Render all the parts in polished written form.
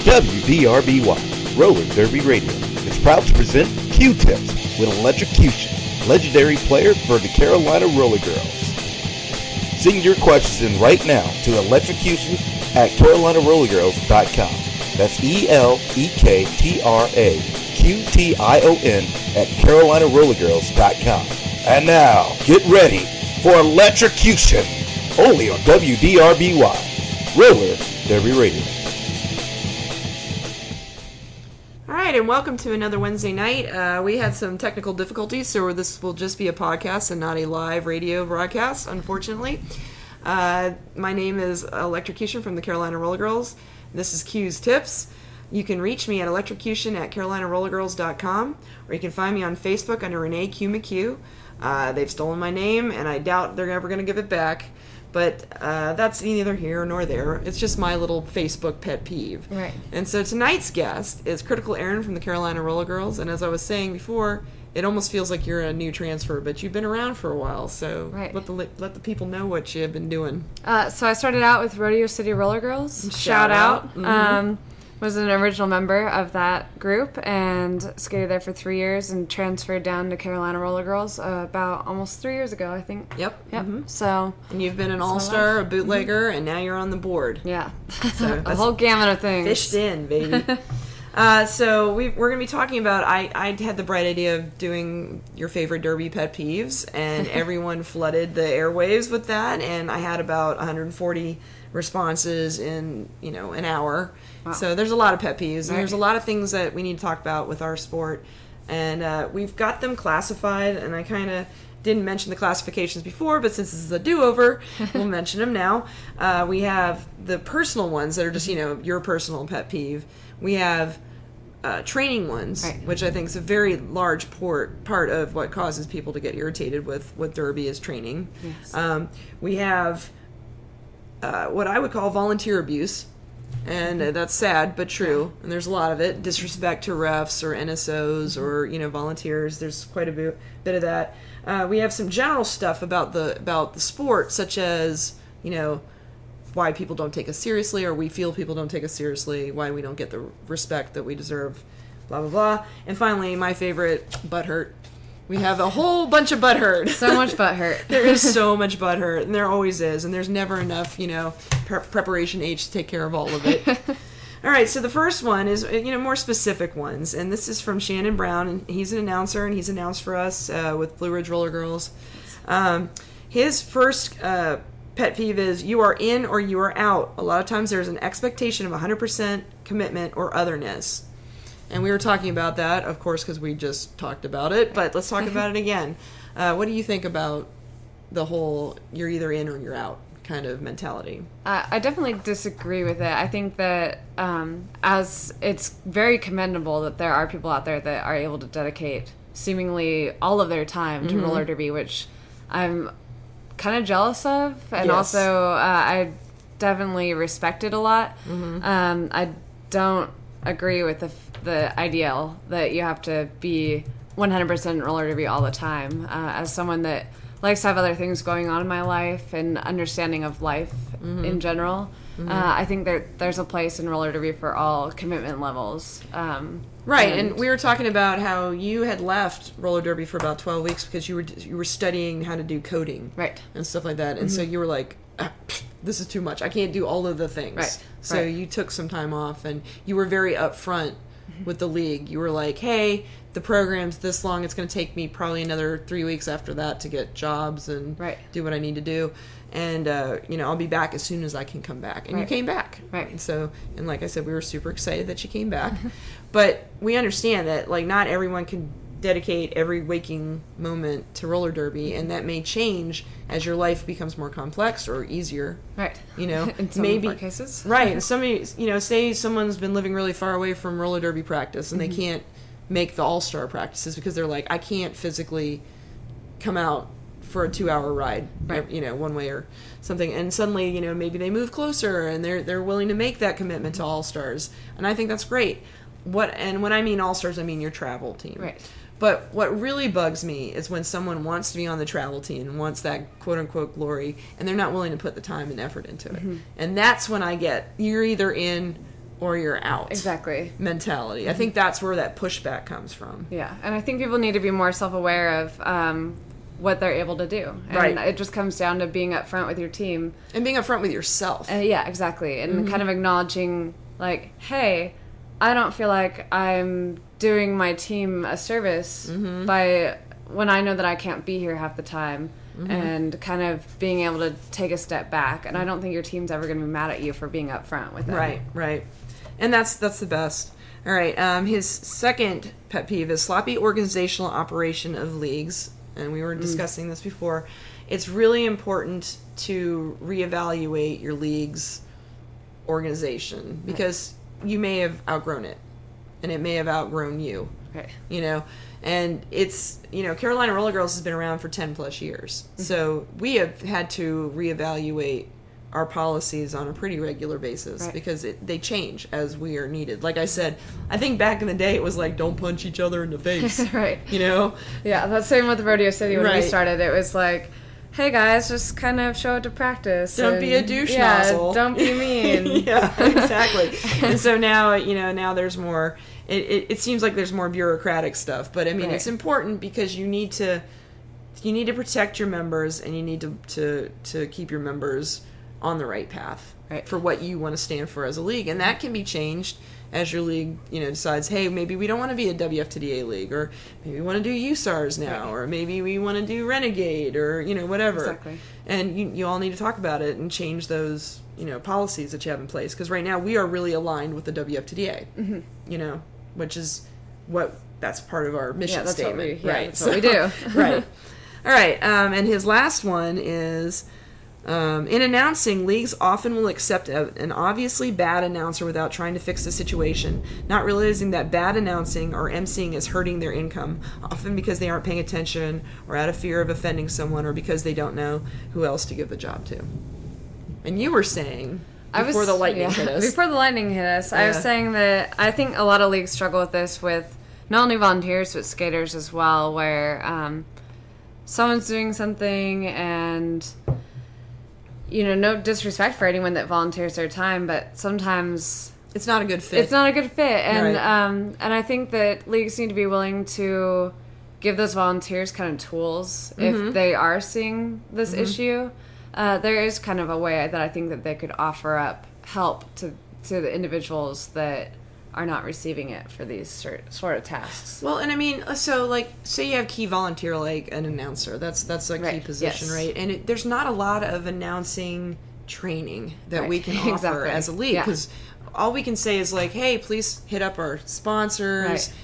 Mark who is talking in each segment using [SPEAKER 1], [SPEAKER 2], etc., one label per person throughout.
[SPEAKER 1] WDRBY, Roller Derby Radio, is proud to present Q-Tips with Electrocution, legendary player for the Carolina Roller Girls. Send your questions in right now to electrocution at carolinarollergirls.com. That's ELEKTRAQTION at carolinarollergirls.com. And now, get ready for Electrocution, only on WDRBY, Roller Derby Radio.
[SPEAKER 2] Alright, and welcome to another Wednesday night. We had some technical difficulties, so this will just be a podcast and not a live radio broadcast, unfortunately. My name is Electrocution from the Carolina Roller Girls. This is Q's Tips. You can reach me at electrocution at carolinarollergirls.com, or you can find me on Facebook under Renee Q McHugh. They've stolen my name, and I doubt they're ever going to give it back. But that's neither here nor there. It's just my little Facebook pet peeve.
[SPEAKER 3] Right.
[SPEAKER 2] And so tonight's guest is Critical Erin from the Carolina Roller Girls. And as I was saying before, it almost feels like you're a new transfer, but you've been around for a while. So
[SPEAKER 3] right.
[SPEAKER 2] let the people know what you have been doing.
[SPEAKER 3] So I started out with Rodeo City Roller Girls. Shout out.
[SPEAKER 2] Mm-hmm.
[SPEAKER 3] Was an original member of that group and skated there for 3 years and transferred down to Carolina Roller Girls about almost 3 years ago, I think.
[SPEAKER 2] Yep.
[SPEAKER 3] Mm-hmm. So.
[SPEAKER 2] And you've been an all-star, a bootlegger, and now you're on the board.
[SPEAKER 3] Yeah.
[SPEAKER 2] So
[SPEAKER 3] a whole gamut of things.
[SPEAKER 2] Fished in, baby. So we're going to be talking about, I had the bright idea of doing your favorite derby pet peeves, and everyone flooded the airwaves with that, and I had about 140 responses in, an hour. Wow. So there's a lot of pet peeves, and there's a lot of things that we need to talk about with our sport, and we've got them classified, and I kind of didn't mention the classifications before, but since this is a do-over, we'll mention them now. We have the personal ones that are just, your personal pet peeve. We have training ones, which I think is a very large part of what causes people to get irritated with derby is training.
[SPEAKER 3] Yes.
[SPEAKER 2] We have what I would call volunteer abuse, and that's sad but true. And there's a lot of it: disrespect to refs or NSOs or volunteers. There's quite a bit of that. We have some general stuff about the sport, such as why people don't take us seriously, or we feel people don't take us seriously, why we don't get the respect that we deserve, blah, blah, blah. And finally, my favorite, butthurt. We have a whole bunch of butthurt.
[SPEAKER 3] So much butthurt.
[SPEAKER 2] There is so much butthurt, and there always is, and there's never enough, preparation H to take care of all of it. All right, so the first one is, more specific ones, and this is from Shannon Brown, and he's an announcer, and he's announced for us with Blue Ridge Roller Girls. His first pet peeve is you are in or you are out. A lot of times there's an expectation of 100% commitment or otherness. And we were talking about that, of course, because we just talked about it, but let's talk about it again. What do you think about the whole you're either in or you're out kind of mentality?
[SPEAKER 3] I definitely disagree with it. I think that as it's very commendable that there are people out there that are able to dedicate seemingly all of their time to roller derby, which I'm kind of jealous of, and also I definitely respect it a lot. I don't agree with the ideal that you have to be 100% roller derby all the time. As someone that likes to have other things going on in my life and understanding of life in general, I think there's a place in roller derby for all commitment levels.
[SPEAKER 2] Right, and we were talking about how you had left roller derby for about 12 weeks because you were studying how to do coding,
[SPEAKER 3] right,
[SPEAKER 2] and stuff like that, and so you were like, this is too much. I can't do all of the things.
[SPEAKER 3] Right.
[SPEAKER 2] So you took some time off, and you were very upfront with the league. You were like, hey, the program's this long. It's going to take me probably another 3 weeks after that to get jobs and do what I need to do. And, I'll be back as soon as I can come back. And you came back.
[SPEAKER 3] Right.
[SPEAKER 2] And so, and like I said, we were super excited that you came back. But we understand that, not everyone can dedicate every waking moment to roller derby, and that may change as your life becomes more complex or easier.
[SPEAKER 3] Right.
[SPEAKER 2] In
[SPEAKER 3] some
[SPEAKER 2] maybe
[SPEAKER 3] cases.
[SPEAKER 2] Right. Somebody, say someone's been living really far away from roller derby practice, and they can't make the all-star practices because they're like, I can't physically come out for a 2-hour ride, one way or something. And suddenly, maybe they move closer and they're willing to make that commitment to all-stars. And I think that's great. When I mean all-stars, I mean your travel team.
[SPEAKER 3] Right.
[SPEAKER 2] But what really bugs me is when someone wants to be on the travel team and wants that quote-unquote glory, and they're not willing to put the time and effort into it. And that's when I get, you're either in or you're out.
[SPEAKER 3] Exactly.
[SPEAKER 2] Mentality. I think that's where that pushback comes from.
[SPEAKER 3] Yeah, and I think people need to be more self-aware of what they're able to do. And
[SPEAKER 2] Right.
[SPEAKER 3] it just comes down to being upfront with your team.
[SPEAKER 2] And being upfront with yourself.
[SPEAKER 3] Yeah, exactly. And kind of acknowledging, like, hey, I don't feel like I'm doing my team a service by when I know that I can't be here half the time. And kind of being able to take a step back. And I don't think your team's ever going to be mad at you for being upfront with it.
[SPEAKER 2] Right. And that's the best. All right. His second pet peeve is sloppy organizational operation of leagues. And we were discussing this before. It's really important to reevaluate your league's organization because you may have outgrown it, and it may have outgrown you.
[SPEAKER 3] Right.
[SPEAKER 2] You know, and it's, Carolina Roller Girls has been around for 10 plus years. So we have had to reevaluate our policies on a pretty regular basis because they change as we are needed. Like I said, I think back in the day it was like, don't punch each other in the face.
[SPEAKER 3] Right.
[SPEAKER 2] Yeah,
[SPEAKER 3] that's same with Rodeo City when we
[SPEAKER 2] Right.
[SPEAKER 3] started. It was like, hey guys, just kind of show up to practice.
[SPEAKER 2] Don't be a douche nozzle.
[SPEAKER 3] Don't be mean.
[SPEAKER 2] Yeah, exactly. And so now, now there's more, it seems like there's more bureaucratic stuff, but I mean,
[SPEAKER 3] Right.
[SPEAKER 2] it's important because you need to protect your members, and you need to keep your members on the right path for what you want to stand for as a league. And that can be changed as your league, decides, hey, maybe we don't want to be a WFTDA league, or maybe we want to do USARs now, or maybe we want to do Renegade, or, whatever.
[SPEAKER 3] Exactly.
[SPEAKER 2] And you all need to talk about it and change those, policies that you have in place. Because right now we are really aligned with the WFTDA, which is that's part of our mission statement.
[SPEAKER 3] That's what we do.
[SPEAKER 2] Right. All right. And his last one is, in announcing, leagues often will accept an obviously bad announcer without trying to fix the situation, not realizing that bad announcing or emceeing is hurting their income, often because they aren't paying attention or out of fear of offending someone or because they don't know who else to give the job to. And you were saying, before the lightning hit us.
[SPEAKER 3] Before the lightning hit us, I was saying that I think a lot of leagues struggle with this with not only volunteers, but skaters as well, where someone's doing something and... no disrespect for anyone that volunteers their time, but sometimes
[SPEAKER 2] it's not a good fit.
[SPEAKER 3] It's not a good fit, and
[SPEAKER 2] Right.
[SPEAKER 3] And I think that leagues need to be willing to give those volunteers kind of tools if they are seeing this issue. There is kind of a way that I think that they could offer up help to the individuals that are not receiving it for these sort of tasks.
[SPEAKER 2] Well, and I mean, so like, say you have key volunteer, like an announcer. That's a key position,
[SPEAKER 3] yes.
[SPEAKER 2] right? And there's not a lot of announcing training that we can offer
[SPEAKER 3] Exactly.
[SPEAKER 2] as a league, because all we can say is like, hey, please hit up our sponsors.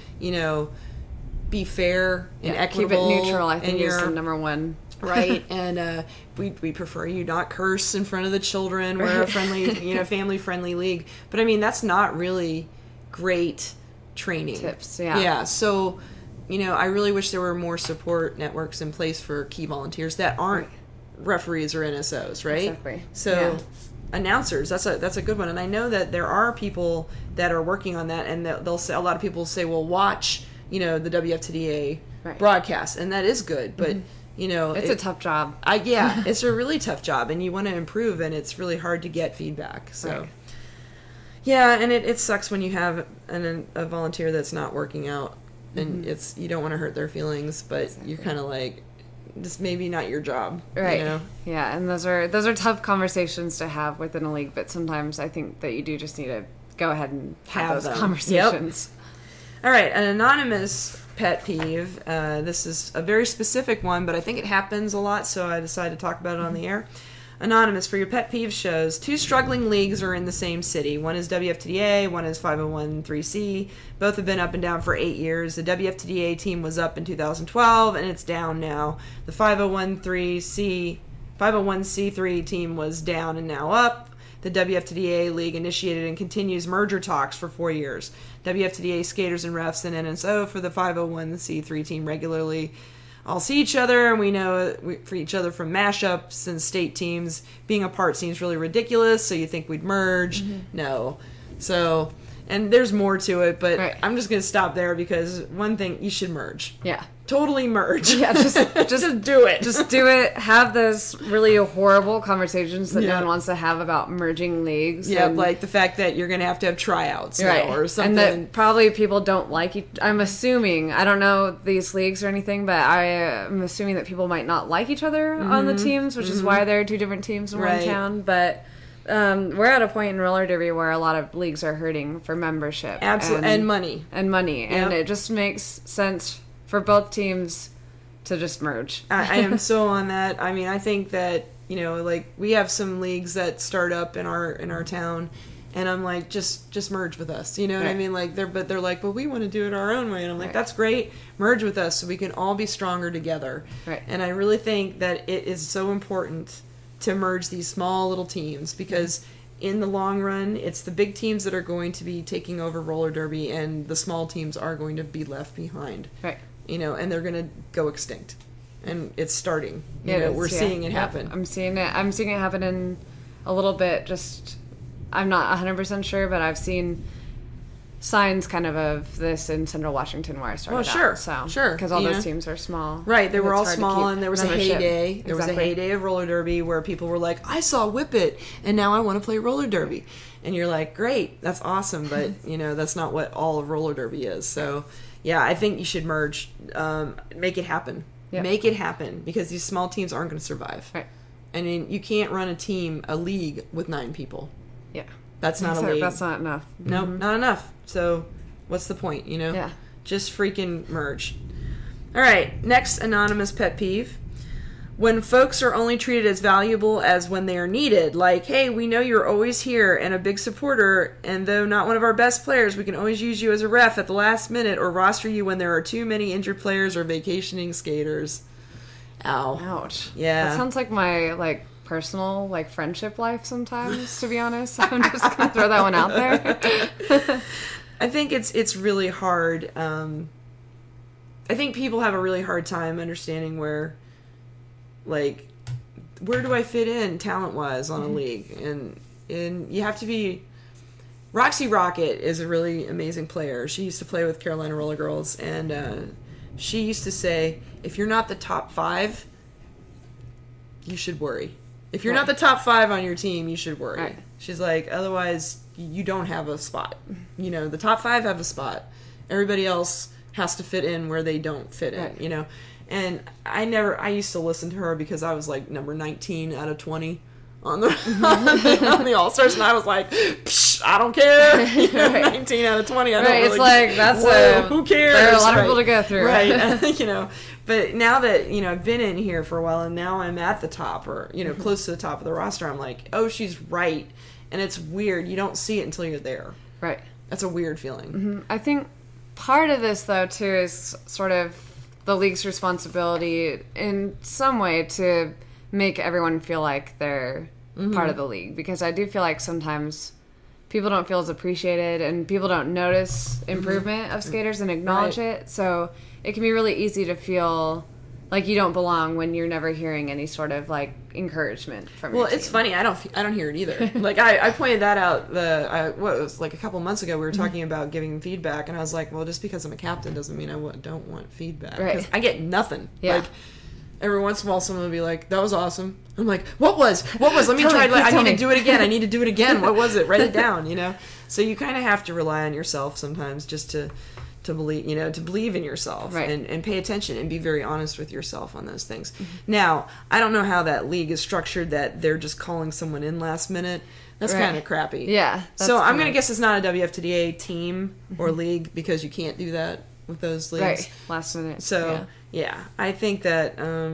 [SPEAKER 2] Be fair and equitable.
[SPEAKER 3] Keep it neutral. I think is the number one.
[SPEAKER 2] Right, and we prefer you not curse in front of the children. We're a friendly, family friendly league. But I mean, that's not really great training
[SPEAKER 3] tips.
[SPEAKER 2] Yeah. So, I really wish there were more support networks in place for key volunteers that aren't referees or NSOs, right?
[SPEAKER 3] Exactly.
[SPEAKER 2] So, announcers, that's a good one. And I know that there are people that are working on that, and they'll say, a lot of people say, well, watch, the WFTDA broadcast, and that is good, but.
[SPEAKER 3] It's a tough job.
[SPEAKER 2] It's a really tough job, and you want to improve, and it's really hard to get feedback. So, and it sucks when you have a volunteer that's not working out, and you don't want to hurt their feelings, but you're kind of like, this maybe not your job,
[SPEAKER 3] right? Yeah, and those are tough conversations to have within a league, but sometimes I think that you do just need to go ahead and have those conversations.
[SPEAKER 2] Yep. All right, an anonymous pet peeve. This is a very specific one, but I think it happens a lot, so I decided to talk about it on the air. Anonymous, for your pet peeve shows, 2 struggling leagues are in the same city. One is WFTDA, one is 501(c). Both have been up and down for 8 years. The WFTDA team was up in 2012, and it's down now. The 501(c)(3) team was down and now up. The WFTDA League initiated and continues merger talks for 4 years. WFTDA skaters and refs and NSO for the 501(c)(3) team regularly all see each other, and we know for each other from mashups and state teams. Being apart seems really ridiculous, so you think we'd merge. No. And there's more to it, but I'm just going to stop there because one thing, you should merge.
[SPEAKER 3] Yeah.
[SPEAKER 2] totally merge.
[SPEAKER 3] Yeah, just
[SPEAKER 2] do it.
[SPEAKER 3] Just do it. Have those really horrible conversations that no one wants to have about merging leagues.
[SPEAKER 2] Yeah, like the fact that you're going to have tryouts now or something.
[SPEAKER 3] And that probably people don't like each... I'm assuming, I don't know these leagues or anything, but I'm assuming that people might not like each other on the teams, which is why there are 2 different teams in one town. But we're at a point in roller derby where a lot of leagues are hurting for membership.
[SPEAKER 2] Absolutely. And money.
[SPEAKER 3] And it just makes sense for both teams to just merge.
[SPEAKER 2] I am so on that. I mean, I think that, like, we have some leagues that start up in our town, and I'm like, just merge with us. You know what I mean? Like, they're like, but we want to do it our own way. And I'm like, that's great. Merge with us so we can all be stronger together.
[SPEAKER 3] Right.
[SPEAKER 2] And I really think that it is so important to merge these small little teams, because in the long run, it's the big teams that are going to be taking over roller derby, and the small teams are going to be left behind.
[SPEAKER 3] Right.
[SPEAKER 2] And they're going to go extinct. And it's starting. We're
[SPEAKER 3] Yeah.
[SPEAKER 2] seeing it happen.
[SPEAKER 3] I'm seeing it happen in a little bit. Just, I'm not 100% sure, but I've seen signs kind of this in Central Washington where I started
[SPEAKER 2] sure.
[SPEAKER 3] out. So,
[SPEAKER 2] Sure.
[SPEAKER 3] Because all those teams are small.
[SPEAKER 2] Right, they were all
[SPEAKER 3] It's hard to
[SPEAKER 2] small,
[SPEAKER 3] keep
[SPEAKER 2] and there was
[SPEAKER 3] membership.
[SPEAKER 2] a heyday. There was a heyday of roller derby where people were like, I saw Whip It, and now I want to play roller derby. And you're like, great, that's awesome, but, that's not what all of roller derby is. So, yeah, I think you should merge. Make it happen.
[SPEAKER 3] Yep.
[SPEAKER 2] Make it happen, because these small teams aren't going to survive.
[SPEAKER 3] Right.
[SPEAKER 2] I mean, you can't run a league with 9 people.
[SPEAKER 3] Yeah.
[SPEAKER 2] That's not a league.
[SPEAKER 3] That's not enough.
[SPEAKER 2] Nope, not enough. So, what's the point,
[SPEAKER 3] Yeah.
[SPEAKER 2] Just freaking merge. All right, next anonymous pet peeve. When folks are only treated as valuable as when they are needed. Like, hey, we know you're always here and a big supporter, and though not one of our best players, we can always use you as a ref at the last minute or roster you when there are too many injured players or vacationing skaters. Ow.
[SPEAKER 3] Ouch.
[SPEAKER 2] Yeah.
[SPEAKER 3] That sounds like my, personal, friendship life sometimes, to be honest. I'm just going to throw that one out there.
[SPEAKER 2] I think it's really hard. I think people have a really hard time understanding where do I fit in talent-wise on a league? And you have to be... Roxy Rocket is a really amazing player. She used to play with Carolina Roller Girls, and she used to say, if you're not the top 5, you should worry. If you're not the top 5 on your team, you should worry.
[SPEAKER 3] Right.
[SPEAKER 2] She's like, otherwise, you don't have a spot. The top 5 have a spot. Everybody else has to fit in where they don't fit in,
[SPEAKER 3] Right.
[SPEAKER 2] And I used to listen to her because I was like number 19 out of 20 on the All-Stars, and I was like, psh, I don't care.
[SPEAKER 3] Right.
[SPEAKER 2] 19 out of 20, I don't
[SPEAKER 3] Right,
[SPEAKER 2] really...
[SPEAKER 3] it's like, that's
[SPEAKER 2] who cares?
[SPEAKER 3] There are a lot of people to go through.
[SPEAKER 2] Right, But now that, I've been in here for a while, and now I'm at the top, or, close to the top of the roster, I'm like, oh, she's right. And it's weird. You don't see it until you're there.
[SPEAKER 3] Right.
[SPEAKER 2] That's a weird feeling.
[SPEAKER 3] Mm-hmm. I think part of this, though, too, is sort of the league's responsibility in some way to make everyone feel like they're part of the league. Because I do feel like sometimes people don't feel as appreciated, and people don't notice improvement of skaters and acknowledge it. So it can be really easy to feel like you don't belong when you're never hearing any sort of encouragement from your team.
[SPEAKER 2] It's funny. I don't hear it either. I pointed that out. It was a couple months ago. We were talking about giving feedback, and I was like, well, just because I'm a captain doesn't mean I don't want feedback.
[SPEAKER 3] Right.
[SPEAKER 2] 'Cause I get nothing.
[SPEAKER 3] Yeah.
[SPEAKER 2] Every once in a while, someone will be like, "That was awesome." I'm like, "What was? Let me try. I need to do it again. I need to do it again. What was it? Write it down." So you kind of have to rely on yourself sometimes, just to believe, to believe in yourself,
[SPEAKER 3] right.
[SPEAKER 2] and pay attention and be very honest with yourself on those things. Now, I don't know how that league is structured, that they're just calling someone in last minute. That's kind of crappy.
[SPEAKER 3] Yeah.
[SPEAKER 2] So I'm going to guess it's not a WFTDA team or league, because you can't do that with those leagues.
[SPEAKER 3] Right. Last minute.
[SPEAKER 2] So, yeah, I think that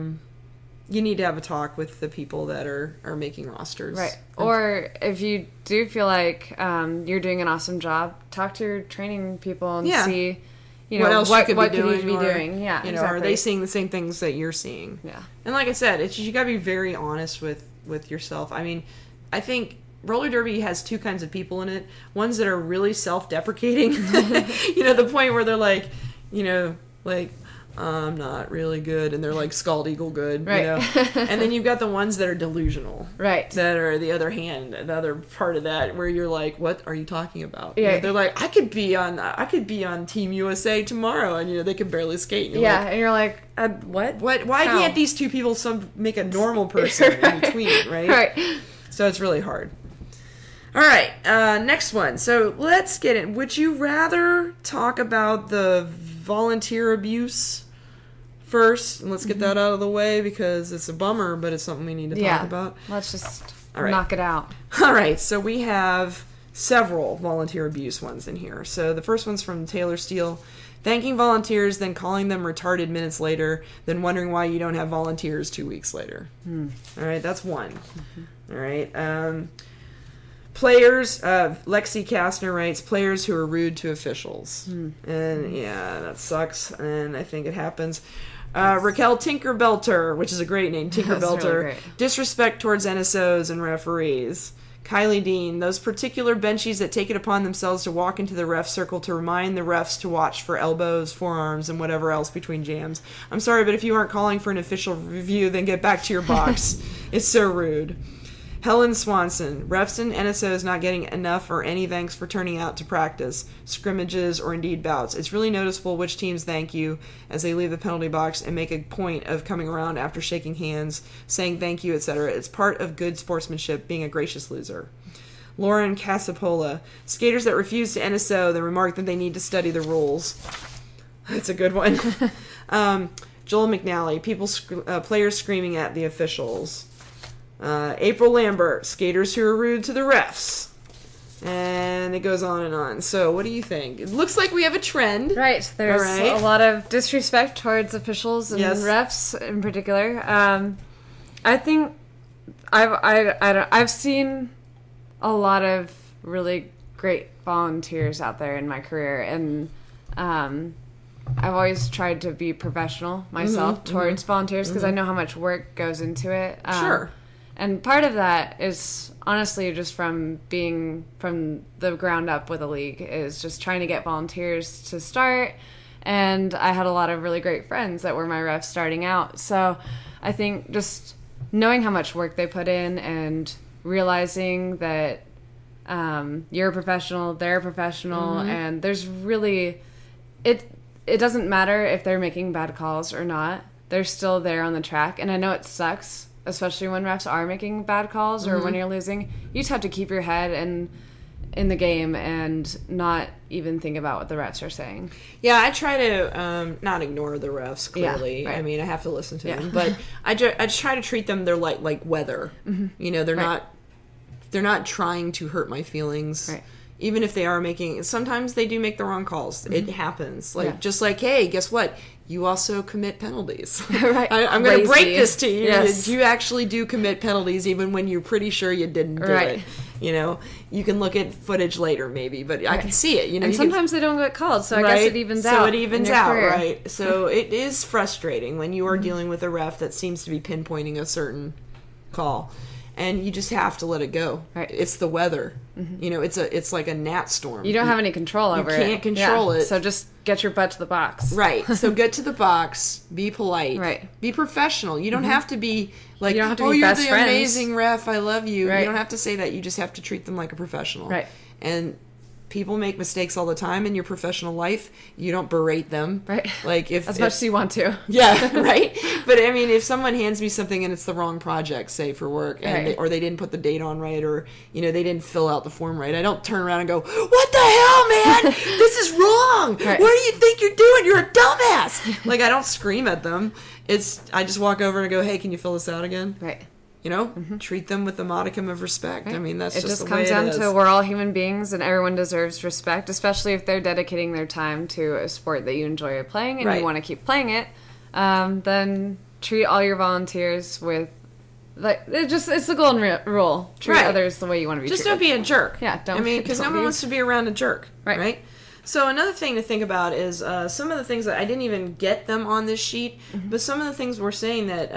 [SPEAKER 2] you need to have a talk with the people that are making rosters.
[SPEAKER 3] Right. Or if you do feel like you're doing an awesome job, talk to your training people and see,
[SPEAKER 2] what else you could be
[SPEAKER 3] doing. Yeah,
[SPEAKER 2] exactly. Are they seeing the same things that you're seeing?
[SPEAKER 3] Yeah.
[SPEAKER 2] And like I said, you got to be very honest with yourself. I mean, I think roller derby has 2 kinds of people in it. Ones that are really self-deprecating, the point where they're like, I'm not really good, and they're like Scald Eagle good,
[SPEAKER 3] Right.
[SPEAKER 2] you know? And then you've got the ones that are delusional.
[SPEAKER 3] Right.
[SPEAKER 2] That are the other part of that, where you're like, what are you talking about?
[SPEAKER 3] Yeah.
[SPEAKER 2] You know, they're like, I could be on Team USA tomorrow, and they can barely skate. And you're
[SPEAKER 3] Yeah,
[SPEAKER 2] like,
[SPEAKER 3] and you're like, what?
[SPEAKER 2] why
[SPEAKER 3] How?
[SPEAKER 2] can't these two people make a normal person in between, right?
[SPEAKER 3] Right.
[SPEAKER 2] So it's really hard. All right, next one. So let's get in. Would you rather talk about the volunteer abuse first? And let's get that out of the way, because it's a bummer, but it's something we need to talk about.
[SPEAKER 3] Let's just
[SPEAKER 2] All right.
[SPEAKER 3] knock it out.
[SPEAKER 2] All right, so we have several volunteer abuse ones in here. So the first one's from Taylor Steele. Thanking volunteers, then calling them retarded minutes later, then wondering why you don't have volunteers 2 weeks later. All right, that's one. All right. Players, Lexi Kastner writes, players who are rude to officials. And yeah, that sucks, and I think it happens. Raquel Tinkerbelter, which is a great name, Tinkerbelter.
[SPEAKER 3] Really great.
[SPEAKER 2] Disrespect towards NSOs and referees. Kylie Dean, those particular benchies that take it upon themselves to walk into the ref circle to remind the refs to watch for elbows, forearms, and whatever else between jams. I'm sorry, but if you aren't calling for an official review, then get back to your box. It's so rude. Helen Swanson, refs and NSOs not getting enough or any thanks for turning out to practice, scrimmages, or indeed bouts. It's really noticeable which teams thank you as they leave the penalty box and make a point of coming around after shaking hands, saying thank you, etc. It's part of good sportsmanship, being a gracious loser. Lauren Casapola, skaters that refuse to NSO, then remark that they need to study the rules. That's a good one. Joel McNally, players screaming at the officials. April Lambert, skaters who are rude to the refs. And it goes on and on. So what do you think? It looks like we have a trend.
[SPEAKER 3] Right. There's
[SPEAKER 2] All right.
[SPEAKER 3] a lot of disrespect towards officials and
[SPEAKER 2] Yes.
[SPEAKER 3] refs in particular. I think I've seen a lot of really great volunteers out there in my career, and I've always tried to be professional myself towards volunteers, because I know how much work goes into it.
[SPEAKER 2] Sure.
[SPEAKER 3] And part of that is honestly just from being from the ground up with a league, is just trying to get volunteers to start. And I had a lot of really great friends that were my refs starting out. So I think just knowing how much work they put in and realizing that you're a professional, they're a professional, and there's really... It doesn't matter if they're making bad calls or not. They're still there on the track. And I know it sucks, especially when refs are making bad calls or when you're losing. You just have to keep your head in the game and not even think about what the refs are saying.
[SPEAKER 2] Yeah, I try to not ignore the refs, clearly.
[SPEAKER 3] Yeah, right.
[SPEAKER 2] I mean, I have to listen to them. But I just try to treat them, they're like weather. You know, they're not trying to hurt my feelings.
[SPEAKER 3] Right.
[SPEAKER 2] Even if they are making... Sometimes they do make the wrong calls. It happens. Like,
[SPEAKER 3] Yeah.
[SPEAKER 2] just like, hey, guess what? You also commit penalties.
[SPEAKER 3] Right.
[SPEAKER 2] I'm going to break
[SPEAKER 3] Lazy.
[SPEAKER 2] this to you.
[SPEAKER 3] Yes.
[SPEAKER 2] You actually do commit penalties even when you're pretty sure you didn't do
[SPEAKER 3] Right.
[SPEAKER 2] it. You know, you can look at footage later maybe, but I can see it. You know,
[SPEAKER 3] And
[SPEAKER 2] you can-
[SPEAKER 3] sometimes they don't get called, so I guess
[SPEAKER 2] Right?
[SPEAKER 3] it evens out.
[SPEAKER 2] So it evens
[SPEAKER 3] in your
[SPEAKER 2] out,
[SPEAKER 3] career.
[SPEAKER 2] right? So it is frustrating when you are dealing with a ref that seems to be pinpointing a certain call, and you just have to let it go.
[SPEAKER 3] Right.
[SPEAKER 2] It's the weather. You know, it's like a gnat storm.
[SPEAKER 3] You don't have any control over it.
[SPEAKER 2] can't control it.
[SPEAKER 3] So just get your butt to the box.
[SPEAKER 2] Right. So get to the box. Be polite.
[SPEAKER 3] Right.
[SPEAKER 2] Be professional. You don't have to be like,
[SPEAKER 3] You don't have to
[SPEAKER 2] oh,
[SPEAKER 3] be
[SPEAKER 2] you're
[SPEAKER 3] best
[SPEAKER 2] the
[SPEAKER 3] friends."
[SPEAKER 2] amazing ref. I love you.
[SPEAKER 3] Right.
[SPEAKER 2] You don't have to say that. You just have to treat them like a professional.
[SPEAKER 3] Right.
[SPEAKER 2] And people make mistakes all the time in your professional life. You don't berate them.
[SPEAKER 3] Right.
[SPEAKER 2] Like if
[SPEAKER 3] As much as you want to.
[SPEAKER 2] yeah, right. But I mean, if someone hands me something and it's the wrong project, say for work, and
[SPEAKER 3] Right.
[SPEAKER 2] or they didn't put the date on right, or they didn't fill out the form right, I don't turn around and go, "What the hell, man? This is wrong.
[SPEAKER 3] Right.
[SPEAKER 2] What do you think you're doing? You're a dumbass." Like, I don't scream at them. I just walk over and go, "Hey, can you fill this out again?"
[SPEAKER 3] Right.
[SPEAKER 2] Treat them with a modicum of respect. I mean, that's
[SPEAKER 3] It
[SPEAKER 2] just
[SPEAKER 3] just
[SPEAKER 2] the way
[SPEAKER 3] comes down
[SPEAKER 2] it is.
[SPEAKER 3] to we're all human beings and everyone deserves respect, especially if they're dedicating their time to a sport that you enjoy playing and
[SPEAKER 2] Right.
[SPEAKER 3] you want to keep playing it. Then treat all your volunteers with it's the golden rule. Treat
[SPEAKER 2] Right.
[SPEAKER 3] others the way you want to be
[SPEAKER 2] Just
[SPEAKER 3] treated.
[SPEAKER 2] don't be a jerk.
[SPEAKER 3] Yeah, don't-
[SPEAKER 2] I mean, because no
[SPEAKER 3] don't
[SPEAKER 2] one
[SPEAKER 3] be-
[SPEAKER 2] wants to be around a jerk,
[SPEAKER 3] Right.
[SPEAKER 2] right? So another thing to think about is some of the things that I didn't even get them on this sheet, but some of the things we're saying that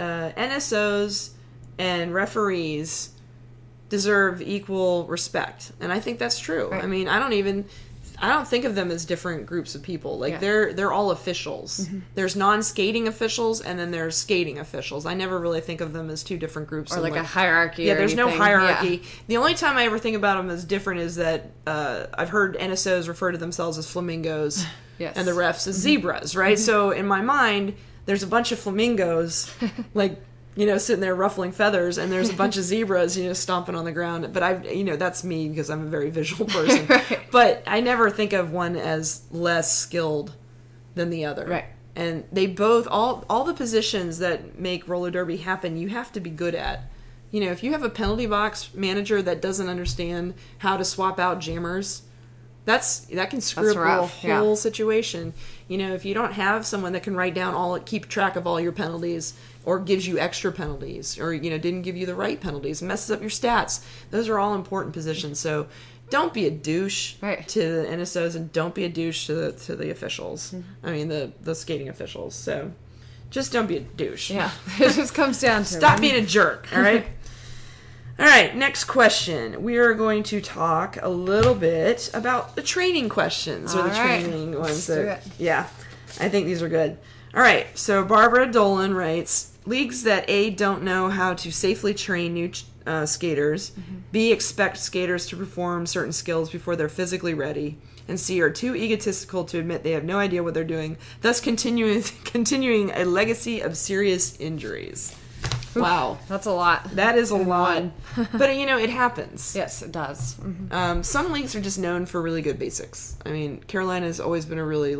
[SPEAKER 2] NSOs and referees deserve equal respect, and I think that's true.
[SPEAKER 3] Right.
[SPEAKER 2] I mean, I don't think of them as different groups of people. Like,
[SPEAKER 3] Yeah.
[SPEAKER 2] they're all officials. There's non-skating officials, and then there's skating officials. I never really think of them as two different groups.
[SPEAKER 3] Or like a hierarchy.
[SPEAKER 2] Yeah,
[SPEAKER 3] or
[SPEAKER 2] there's no
[SPEAKER 3] anything.
[SPEAKER 2] hierarchy.
[SPEAKER 3] Yeah.
[SPEAKER 2] The only time I ever think about them as different is that I've heard NSOs refer to themselves as flamingos,
[SPEAKER 3] Yes.
[SPEAKER 2] and the refs as zebras, right? So in my mind, there's a bunch of flamingos, like, sitting there ruffling feathers, and there's a bunch of zebras, stomping on the ground. But that's me because I'm a very visual person.
[SPEAKER 3] Right.
[SPEAKER 2] But I never think of one as less skilled than the other.
[SPEAKER 3] Right.
[SPEAKER 2] And they both, all the positions that make roller derby happen, you have to be good at. If you have a penalty box manager that doesn't understand how to swap out jammers, that can screw up
[SPEAKER 3] rough,
[SPEAKER 2] a whole situation. If you don't have someone that can write down keep track of all your penalties, or gives you extra penalties, or didn't give you the right penalties, messes up your stats. Those are all important positions. So don't be a douche
[SPEAKER 3] Right.
[SPEAKER 2] to the NSOs, and don't be a douche to the officials. I mean the skating officials. So just don't be a douche.
[SPEAKER 3] Yeah. It just comes down to
[SPEAKER 2] Stop being a jerk. All right. All right, next question. We are going to talk a little bit about the training questions, or the
[SPEAKER 3] All right.
[SPEAKER 2] training ones.
[SPEAKER 3] Let's do
[SPEAKER 2] that,
[SPEAKER 3] it.
[SPEAKER 2] yeah, I think these are good. All right, so Barbara Dolan writes, leagues that A, don't know how to safely train new skaters, B, expect skaters to perform certain skills before they're physically ready, and C, are too egotistical to admit they have no idea what they're doing, thus continuing a legacy of serious injuries. Wow.
[SPEAKER 3] That's a lot.
[SPEAKER 2] That is a lot.
[SPEAKER 3] one.
[SPEAKER 2] But, it happens.
[SPEAKER 3] Yes, it does. Mhm.
[SPEAKER 2] Some leagues are just known for really good basics. I mean, Carolina's always been a really,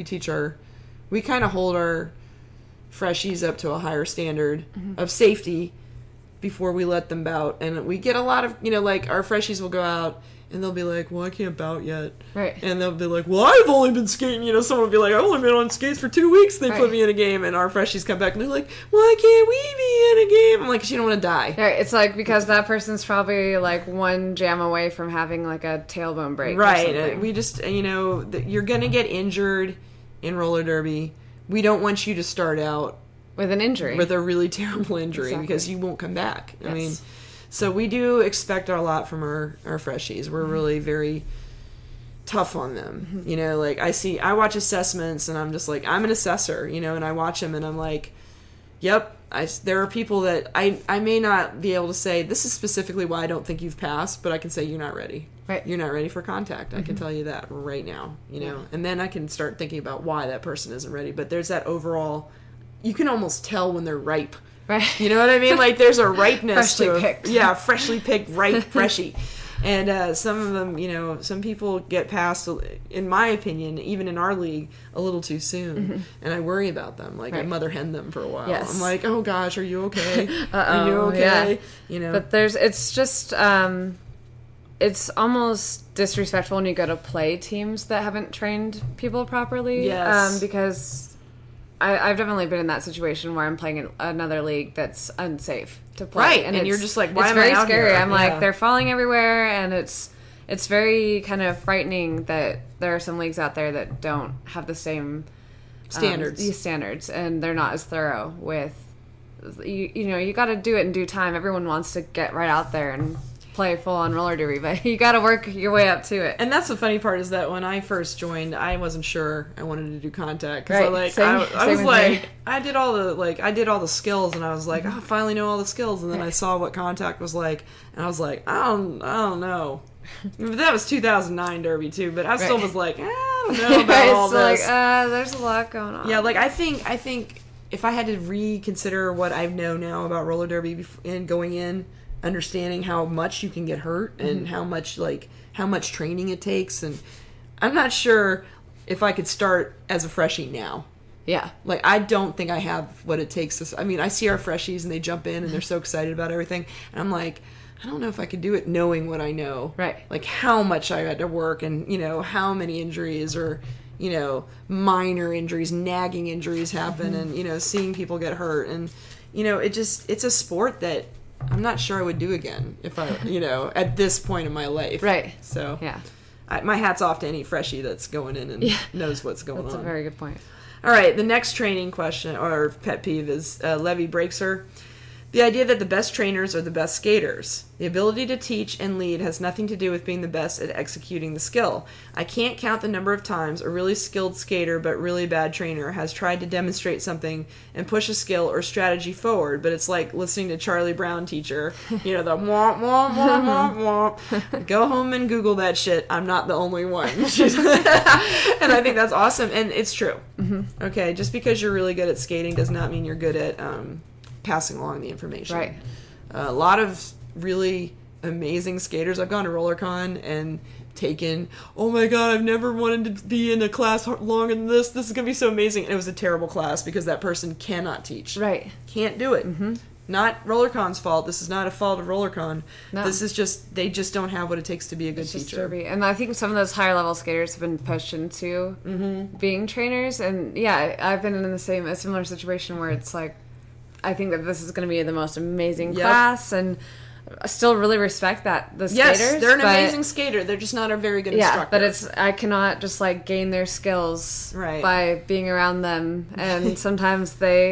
[SPEAKER 2] we kind of hold our freshies up to a higher standard of safety before we let them bout. And we get a lot of, our freshies will go out and they'll be like, well, I can't bout yet.
[SPEAKER 3] Right.
[SPEAKER 2] And they'll be like, well, I've only been skating. Someone will be like, I've only been on skates for 2 weeks. They put
[SPEAKER 3] Right.
[SPEAKER 2] me in a game, and our freshies come back and they're like, why can't we be in a game? I'm like, 'cause you don't want to die.
[SPEAKER 3] Right, it's like because that person's probably like one jam away from having like a tailbone break. Or
[SPEAKER 2] Right.
[SPEAKER 3] something.
[SPEAKER 2] We just, you're going to get injured in roller derby. We don't want you to start out
[SPEAKER 3] With an injury.
[SPEAKER 2] with a really terrible injury
[SPEAKER 3] Exactly.
[SPEAKER 2] because you won't come back. I
[SPEAKER 3] Yes.
[SPEAKER 2] mean, so we do expect a lot from our freshies. We're really very tough on them. I watch assessments and I'm just like, I'm an assessor, and I watch them and I'm like, yep, there are people that I may not be able to say, this is specifically why I don't think you've passed, but I can say you're not ready.
[SPEAKER 3] Right.
[SPEAKER 2] You're not ready for contact. I can tell you that right now, and then I can start thinking about why that person isn't ready. But there's that overall, you can almost tell when they're ripe.
[SPEAKER 3] Right.
[SPEAKER 2] You know what I mean? Like there's a ripeness
[SPEAKER 3] Freshly
[SPEAKER 2] to
[SPEAKER 3] picked.
[SPEAKER 2] Yeah, freshly picked, ripe, freshy. And some of them, some people get past, in my opinion, even in our league, a little too soon. And I worry about them. Like I
[SPEAKER 3] Right.
[SPEAKER 2] mother hen them for a while.
[SPEAKER 3] Yes.
[SPEAKER 2] I'm like, oh gosh, are you okay?
[SPEAKER 3] Uh-oh,
[SPEAKER 2] Are you okay?
[SPEAKER 3] yeah. But it's just, it's almost disrespectful when you go to play teams that haven't trained people properly.
[SPEAKER 2] Yes.
[SPEAKER 3] Because I've definitely been in that situation where I'm playing in another league that's unsafe to play.
[SPEAKER 2] Right, and
[SPEAKER 3] it's-
[SPEAKER 2] you're just like, why
[SPEAKER 3] it's
[SPEAKER 2] am I
[SPEAKER 3] very
[SPEAKER 2] out
[SPEAKER 3] scary.
[SPEAKER 2] here?
[SPEAKER 3] I'm
[SPEAKER 2] Yeah.
[SPEAKER 3] like, they're falling everywhere, and it's very kind of frightening that there are some leagues out there that don't have the same standards, and they're not as thorough with, you got to do it in due time. Everyone wants to get right out there and play full on roller derby, but you got to work your way up to it.
[SPEAKER 2] And that's the funny part is that when I first joined, I wasn't sure I wanted to do contact because
[SPEAKER 3] Right.
[SPEAKER 2] I
[SPEAKER 3] Same
[SPEAKER 2] was
[SPEAKER 3] with
[SPEAKER 2] like,
[SPEAKER 3] me.
[SPEAKER 2] I did all the skills, and I was like, I finally know all the skills, and then I saw what contact was like, and I was like, I don't know. But that was 2009 Derby too, but I still
[SPEAKER 3] Right.
[SPEAKER 2] was like, I don't know about all
[SPEAKER 3] It's
[SPEAKER 2] this.
[SPEAKER 3] like, there's a lot going on.
[SPEAKER 2] Yeah, like I think if I had to reconsider what I know now about roller derby and going in, understanding how much you can get hurt and how much training it takes, and I'm not sure if I could start as a freshie now.
[SPEAKER 3] Yeah.
[SPEAKER 2] Like I don't think I have what it takes to. I mean, I see our freshies and they jump in and they're so excited about everything, and I'm like, I don't know if I could do it knowing what I know.
[SPEAKER 3] Right.
[SPEAKER 2] Like how much I had to work and, how many injuries or, minor injuries, nagging injuries happen and, seeing people get hurt. And, it's a sport that I'm not sure I would do again if I, at this point in my life.
[SPEAKER 3] Right.
[SPEAKER 2] So
[SPEAKER 3] Yeah.
[SPEAKER 2] my hat's off to any freshie that's going in and knows what's going
[SPEAKER 3] That's
[SPEAKER 2] on.
[SPEAKER 3] a very good point.
[SPEAKER 2] All right, the next training question or pet peeve is Levy breaks her. The idea that the best trainers are the best skaters. The ability to teach and lead has nothing to do with being the best at executing the skill. I can't count the number of times a really skilled skater but really bad trainer has tried to demonstrate something and push a skill or strategy forward, but it's like listening to Charlie Brown teacher, the womp, womp, womp, womp, womp. Go home and Google that shit. I'm not the only one. And I think that's awesome, and it's true. Mm-hmm. Okay, just because you're really good at skating does not mean you're good at passing along the information.
[SPEAKER 3] Right.
[SPEAKER 2] A lot of really amazing skaters. I've gone to RollerCon and taken, oh my god, I've never wanted to be in a class longer than this. This is going to be so amazing. And it was a terrible class because that person cannot teach.
[SPEAKER 3] Right.
[SPEAKER 2] Can't do it. Mm-hmm. Not RollerCon's fault. This is not a fault of RollerCon.
[SPEAKER 3] No.
[SPEAKER 2] This is just, they just don't have what it takes to be a good teacher.
[SPEAKER 3] And I think some of those higher level skaters have been pushed into being trainers. And yeah, I've been in a similar situation where it's like, I think that this is going to be the most amazing class, and I still really respect the skaters.
[SPEAKER 2] Yes, they're an amazing skater. They're just not a very good instructor.
[SPEAKER 3] Yeah, but I cannot just like gain their skills by being around them, and sometimes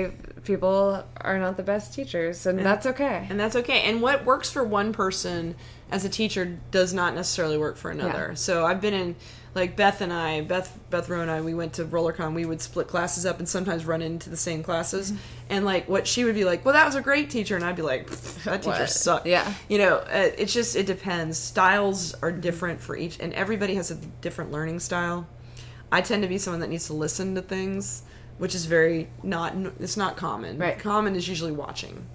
[SPEAKER 3] people are not the best teachers, and that's okay.
[SPEAKER 2] And that's okay. And what works for one person as a teacher does not necessarily work for another. Yeah. So I've been in, like Beth Rowe and I, we went to RollerCon. We would split classes up and sometimes run into the same classes. Mm-hmm. And like what she would be like, well, that was a great teacher, and I'd be like, that teacher sucked.
[SPEAKER 3] Yeah,
[SPEAKER 2] it depends. Styles are different for each, and everybody has a different learning style. I tend to be someone that needs to listen to things, which is it's not common.
[SPEAKER 3] Right.
[SPEAKER 2] Common is usually watching,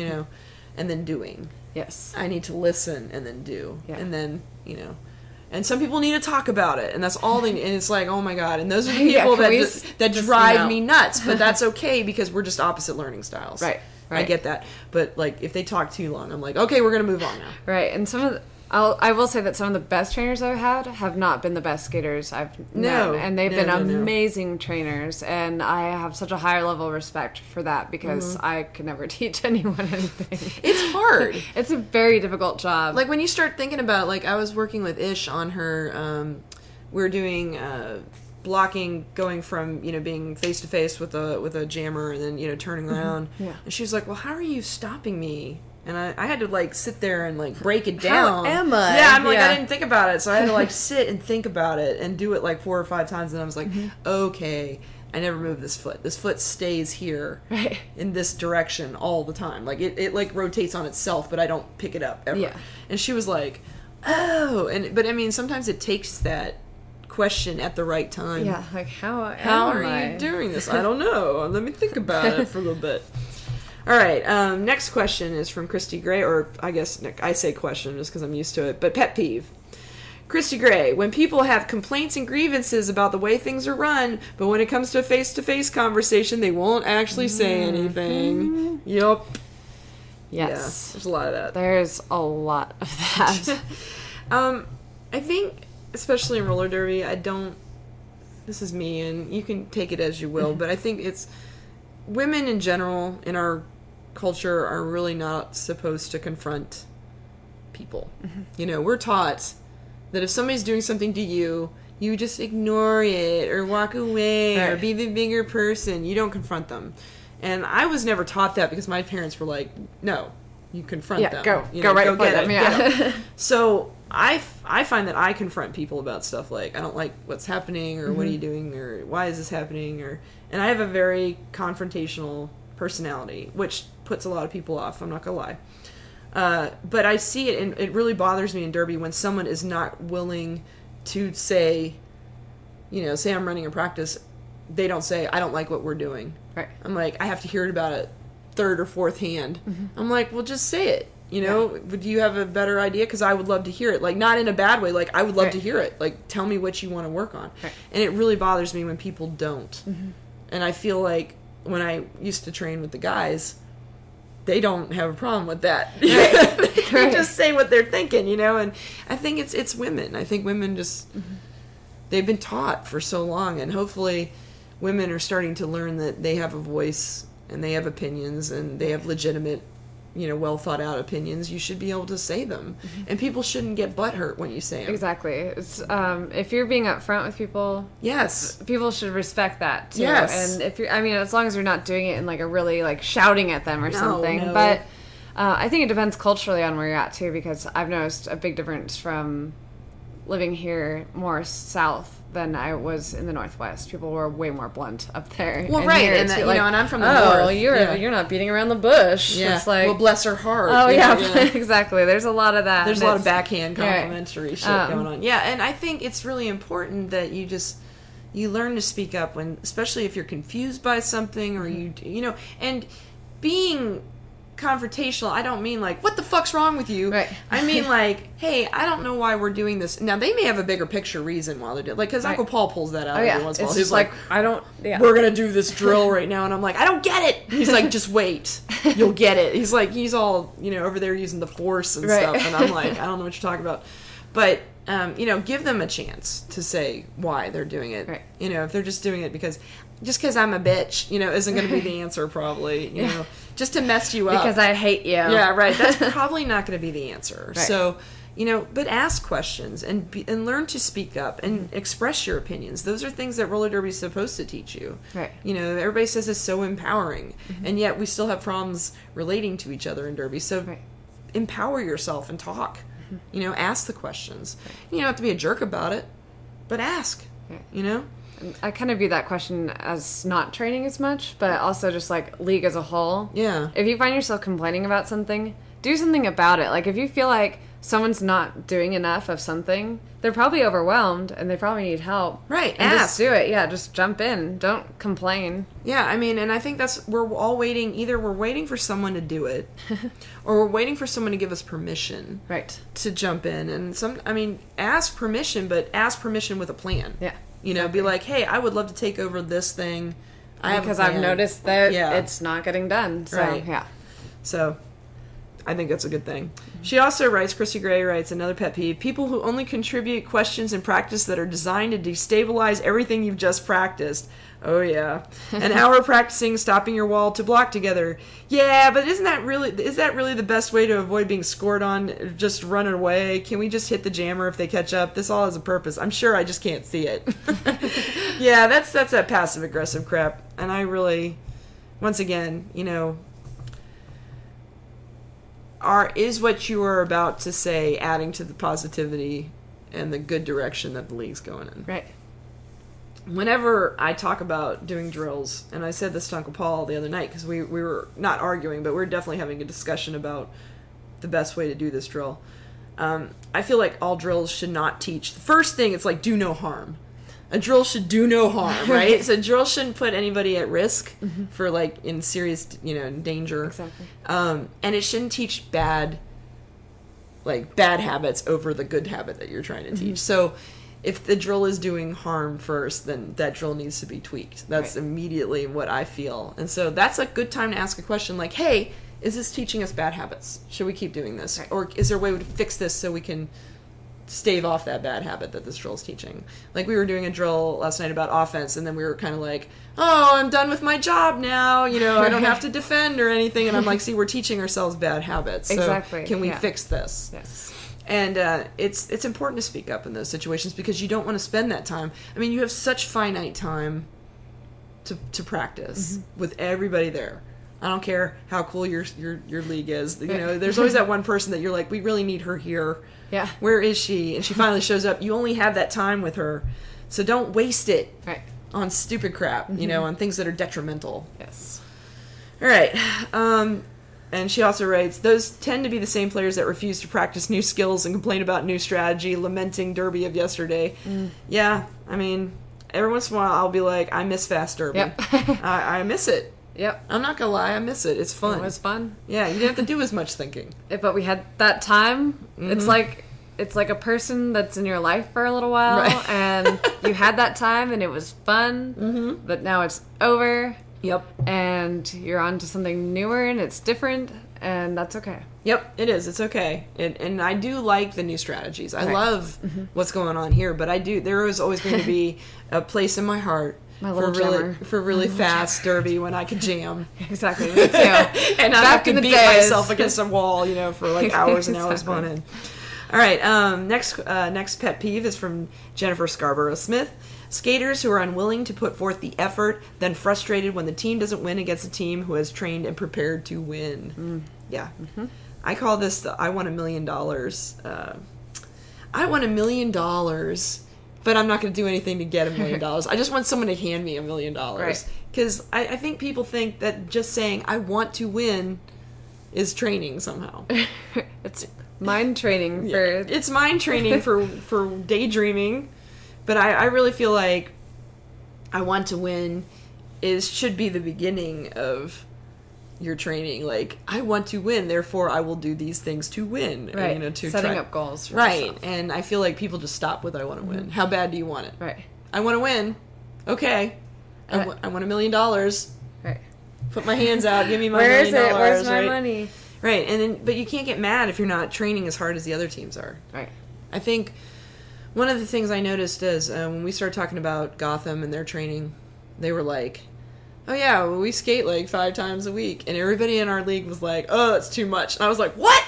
[SPEAKER 2] and then doing.
[SPEAKER 3] Yes.
[SPEAKER 2] I need to listen and then do,
[SPEAKER 3] yeah.
[SPEAKER 2] And then and some people need to talk about it, and that's all they need. And it's like, oh my god, and those are the people that drive me nuts. But that's okay because we're just opposite learning styles.
[SPEAKER 3] Right.
[SPEAKER 2] I get that. But like, if they talk too long, I'm like, okay, we're gonna move on now.
[SPEAKER 3] Right. And I will say that some of the best trainers I've had have not been the best skaters I've known. And they've been amazing trainers, and I have such a higher level of respect for that because I could never teach anyone anything.
[SPEAKER 2] It's hard.
[SPEAKER 3] It's a very difficult job.
[SPEAKER 2] Like, when you start thinking about it, like, I was working with Ish on her, we were doing blocking, going from, being face-to-face with a jammer and then, turning around.
[SPEAKER 3] Yeah.
[SPEAKER 2] And she was like, well, how are you stopping me? And I had to, like, sit there and, like, break it down.
[SPEAKER 3] How am I?
[SPEAKER 2] Yeah, I'm like, I didn't think about it. So I had to, like, sit and think about it and do it, like, 4 or 5 times. And I was like, okay, I never move this foot. This foot stays here in this direction all the time. Like, it like, rotates on itself, but I don't pick it up ever.
[SPEAKER 3] Yeah.
[SPEAKER 2] And she was like, oh. But, I mean, sometimes it takes that question at the right time.
[SPEAKER 3] Yeah, like, how
[SPEAKER 2] are you doing this? I don't know. Let me think about it for a little bit. All right, next question is from Christy Gray, or I guess I say question just because I'm used to it, but pet peeve. Christy Gray, when people have complaints and grievances about the way things are run, but when it comes to a face-to-face conversation, they won't actually say anything. Yup.
[SPEAKER 3] Yes.
[SPEAKER 2] Yeah, there's a lot of that.
[SPEAKER 3] There's a lot of that.
[SPEAKER 2] I think, especially in roller derby, this is me, and you can take it as you will, but I think it's, women in general in our culture are really not supposed to confront people. Mm-hmm. We're taught that if somebody's doing something to you, you just ignore it or walk away or be the bigger person. You don't confront them. And I was never taught that because my parents were like, no, you confront them.
[SPEAKER 3] Go right for them. Yeah.
[SPEAKER 2] So I find that I confront people about stuff like, I don't like what's happening, or what are you doing, or why is this happening, and I have a very confrontational personality, which puts a lot of people off, I'm not gonna lie. But I see it, and it really bothers me in derby when someone is not willing to say, say I'm running a practice, they don't say, I don't like what we're doing.
[SPEAKER 3] Right.
[SPEAKER 2] I'm like, I have to hear it about it third or fourth hand. I'm like, well, just say it. Would you have a better idea? Because I would love to hear it. Like, not in a bad way. Like, I would love to hear it. Like, tell me what you want to work on.
[SPEAKER 3] Right.
[SPEAKER 2] And it really bothers me when people don't. And I feel like when I used to train with the guys, they don't have a problem with that. They just say what they're thinking, And I think it's women. I think women just, they've been taught for so long. And hopefully women are starting to learn that they have a voice and they have opinions and they have legitimate, well thought out opinions. You should be able to say them, and people shouldn't get butthurt when you say them.
[SPEAKER 3] Exactly. It's if you're being upfront with people,
[SPEAKER 2] yes,
[SPEAKER 3] people should respect that too.
[SPEAKER 2] Yes,
[SPEAKER 3] and if you're, as long as you're not doing it in like a really like shouting at them or something.
[SPEAKER 2] No.
[SPEAKER 3] But I think it depends culturally on where you're at, too, because I've noticed a big difference from living here more south than I was in the Northwest. People were way more blunt up there.
[SPEAKER 2] Well, right,
[SPEAKER 3] here,
[SPEAKER 2] and
[SPEAKER 3] it's
[SPEAKER 2] that,
[SPEAKER 3] like,
[SPEAKER 2] and I'm from the north.
[SPEAKER 3] Oh, you're not beating around the bush.
[SPEAKER 2] Yeah.
[SPEAKER 3] It's like,
[SPEAKER 2] well, bless her heart.
[SPEAKER 3] Oh, yeah, exactly. There's a lot of that.
[SPEAKER 2] There's a lot of backhand complimentary shit
[SPEAKER 3] Right.
[SPEAKER 2] going on. Yeah, and I think it's really important that you learn to speak up when, especially if you're confused by something or and being confrontational, I don't mean like, what the fuck's wrong with you?
[SPEAKER 3] Right.
[SPEAKER 2] I mean like, hey, I don't know why we're doing this. Now, they may have a bigger picture reason why they're doing it. Like, because Uncle Paul pulls that out every once in a while.
[SPEAKER 3] It's
[SPEAKER 2] He's like,
[SPEAKER 3] I don't,
[SPEAKER 2] we're going to do this drill right now. And I'm like, I don't get it. And he's like, just wait. You'll get it. He's like, he's all, over there using the force and stuff. And I'm like, I don't know what you're talking about. But, give them a chance to say why they're doing it.
[SPEAKER 3] Right.
[SPEAKER 2] If they're just doing it because I'm a bitch, isn't going to be the answer probably, just to mess you up.
[SPEAKER 3] Because I hate you.
[SPEAKER 2] Yeah, right. That's probably not going to be the answer.
[SPEAKER 3] Right.
[SPEAKER 2] So, but ask questions and learn to speak up and express your opinions. Those are things that roller derby is supposed to teach you.
[SPEAKER 3] Right.
[SPEAKER 2] Everybody says it's so empowering, and yet we still have problems relating to each other in derby. So, empower yourself and talk. Ask the questions.
[SPEAKER 3] Right.
[SPEAKER 2] You don't have to be a jerk about it, but ask.
[SPEAKER 3] Right. I kind of view that question as not training as much, but also just like league as a whole.
[SPEAKER 2] Yeah.
[SPEAKER 3] If you find yourself complaining about something, do something about it. Like if you feel like someone's not doing enough of something, they're probably overwhelmed and they probably need help.
[SPEAKER 2] Right.
[SPEAKER 3] And
[SPEAKER 2] ask.
[SPEAKER 3] just do it. Yeah, just jump in. Don't complain.
[SPEAKER 2] Yeah, and I think we're all waiting. Either we're waiting for someone to do it, or we're waiting for someone to give us permission.
[SPEAKER 3] Right.
[SPEAKER 2] To jump in. And ask permission, but ask permission with a plan.
[SPEAKER 3] Yeah.
[SPEAKER 2] Be like, hey, I would love to take over this thing.
[SPEAKER 3] Because I've noticed that it's not getting done. So,
[SPEAKER 2] right.
[SPEAKER 3] Yeah.
[SPEAKER 2] So, I think that's a good thing. She also writes, Christy Gray writes, another pet peeve, people who only contribute questions in practice that are designed to destabilize everything you've just practiced. Oh, yeah. An hour practicing stopping your wall to block together. Yeah, but is that really the best way to avoid being scored on, just running away? Can we just hit the jammer if they catch up? This all has a purpose. I'm sure I just can't see it. Yeah, that's that passive-aggressive crap. And I really, once again, is what you are about to say adding to the positivity and the good direction that the league's going in.
[SPEAKER 3] Right.
[SPEAKER 2] Whenever I talk about doing drills, and I said this to Uncle Paul the other night, because we were not arguing, but we were definitely having a discussion about the best way to do this drill. I feel like all drills should not teach. The first thing, it's like, do no harm. A drill should do no harm, right? So a drill shouldn't put anybody at risk for, like, in serious, danger.
[SPEAKER 3] Exactly.
[SPEAKER 2] And it shouldn't teach bad habits over the good habit that you're trying to teach. So if the drill is doing harm first, then that drill needs to be tweaked. That's immediately what I feel. And so that's a good time to ask a question like, hey, is this teaching us bad habits? Should we keep doing this? Or is there a way to fix this so we can stave off that bad habit that this drill is teaching? Like, we were doing a drill last night about offense, and then we were kind of like, oh, I'm done with my job now, I don't have to defend or anything. And I'm like, see, we're teaching ourselves bad habits. So
[SPEAKER 3] exactly.
[SPEAKER 2] Can we fix this?
[SPEAKER 3] Yes.
[SPEAKER 2] And it's important to speak up in those situations because you don't want to spend that time. I mean, you have such finite time to practice with everybody there. I don't care how cool your league is. There's always that one person that you're like, we really need her here.
[SPEAKER 3] Yeah.
[SPEAKER 2] Where is she? And she finally shows up. You only have that time with her. So don't waste it on stupid crap, on things that are detrimental.
[SPEAKER 3] Yes.
[SPEAKER 2] All right. And she also writes, those tend to be the same players that refuse to practice new skills and complain about new strategy, lamenting Derby of yesterday. Yeah, I mean, every once in a while I'll be like, I miss Fast Derby.
[SPEAKER 3] Yep.
[SPEAKER 2] I miss it.
[SPEAKER 3] Yep.
[SPEAKER 2] I'm not gonna lie, I miss it. It's fun.
[SPEAKER 3] It was fun.
[SPEAKER 2] Yeah, you didn't have to do as much thinking.
[SPEAKER 3] But we had that time. It's like a person that's in your life for a little while, and you had that time, and it was fun. But now it's over.
[SPEAKER 2] Yep.
[SPEAKER 3] And you're on to something newer, and it's different, and that's okay.
[SPEAKER 2] Yep, it is. It's okay. And I do like the new strategies. I love what's going on here, but there is always going to be a place in my heart for really fast Derby when I could jam.
[SPEAKER 3] Exactly. Me too.
[SPEAKER 2] And I have to beat myself against a wall, for like hours and hours on end. All right. Next pet peeve is from Jennifer Scarborough Smith. Skaters who are unwilling to put forth the effort, then frustrated when the team doesn't win against a team who has trained and prepared to win. Yeah. I call this the I want $1 million. I want $1 million, but I'm not going to do anything to get $1 million. I just want someone to hand me $1 million.
[SPEAKER 3] Right.
[SPEAKER 2] Because I think people think that just saying I want to win is training somehow.
[SPEAKER 3] It's mind training for...
[SPEAKER 2] It's mind training for daydreaming, but I really feel like I want to win should be the beginning of your training. Like, I want to win, therefore I will do these things to win.
[SPEAKER 3] Right.
[SPEAKER 2] And, to
[SPEAKER 3] setting up goals for
[SPEAKER 2] right.
[SPEAKER 3] yourself.
[SPEAKER 2] And I feel like people just stop with I want to win. How bad do you want it?
[SPEAKER 3] Right.
[SPEAKER 2] I want to win. Okay. I want $1 million.
[SPEAKER 3] Right.
[SPEAKER 2] Put my hands out. Give me my
[SPEAKER 3] Where
[SPEAKER 2] $1
[SPEAKER 3] is
[SPEAKER 2] million.
[SPEAKER 3] it? Where's my
[SPEAKER 2] right?
[SPEAKER 3] money?
[SPEAKER 2] Right. And then, but you can't get mad if you're not training as hard as the other teams are.
[SPEAKER 3] Right.
[SPEAKER 2] I think one of the things I noticed is when we started talking about Gotham and their training, they were like, oh yeah, well, we skate like 5 times a week. And everybody in our league was like, oh, that's too much. And I was like, what?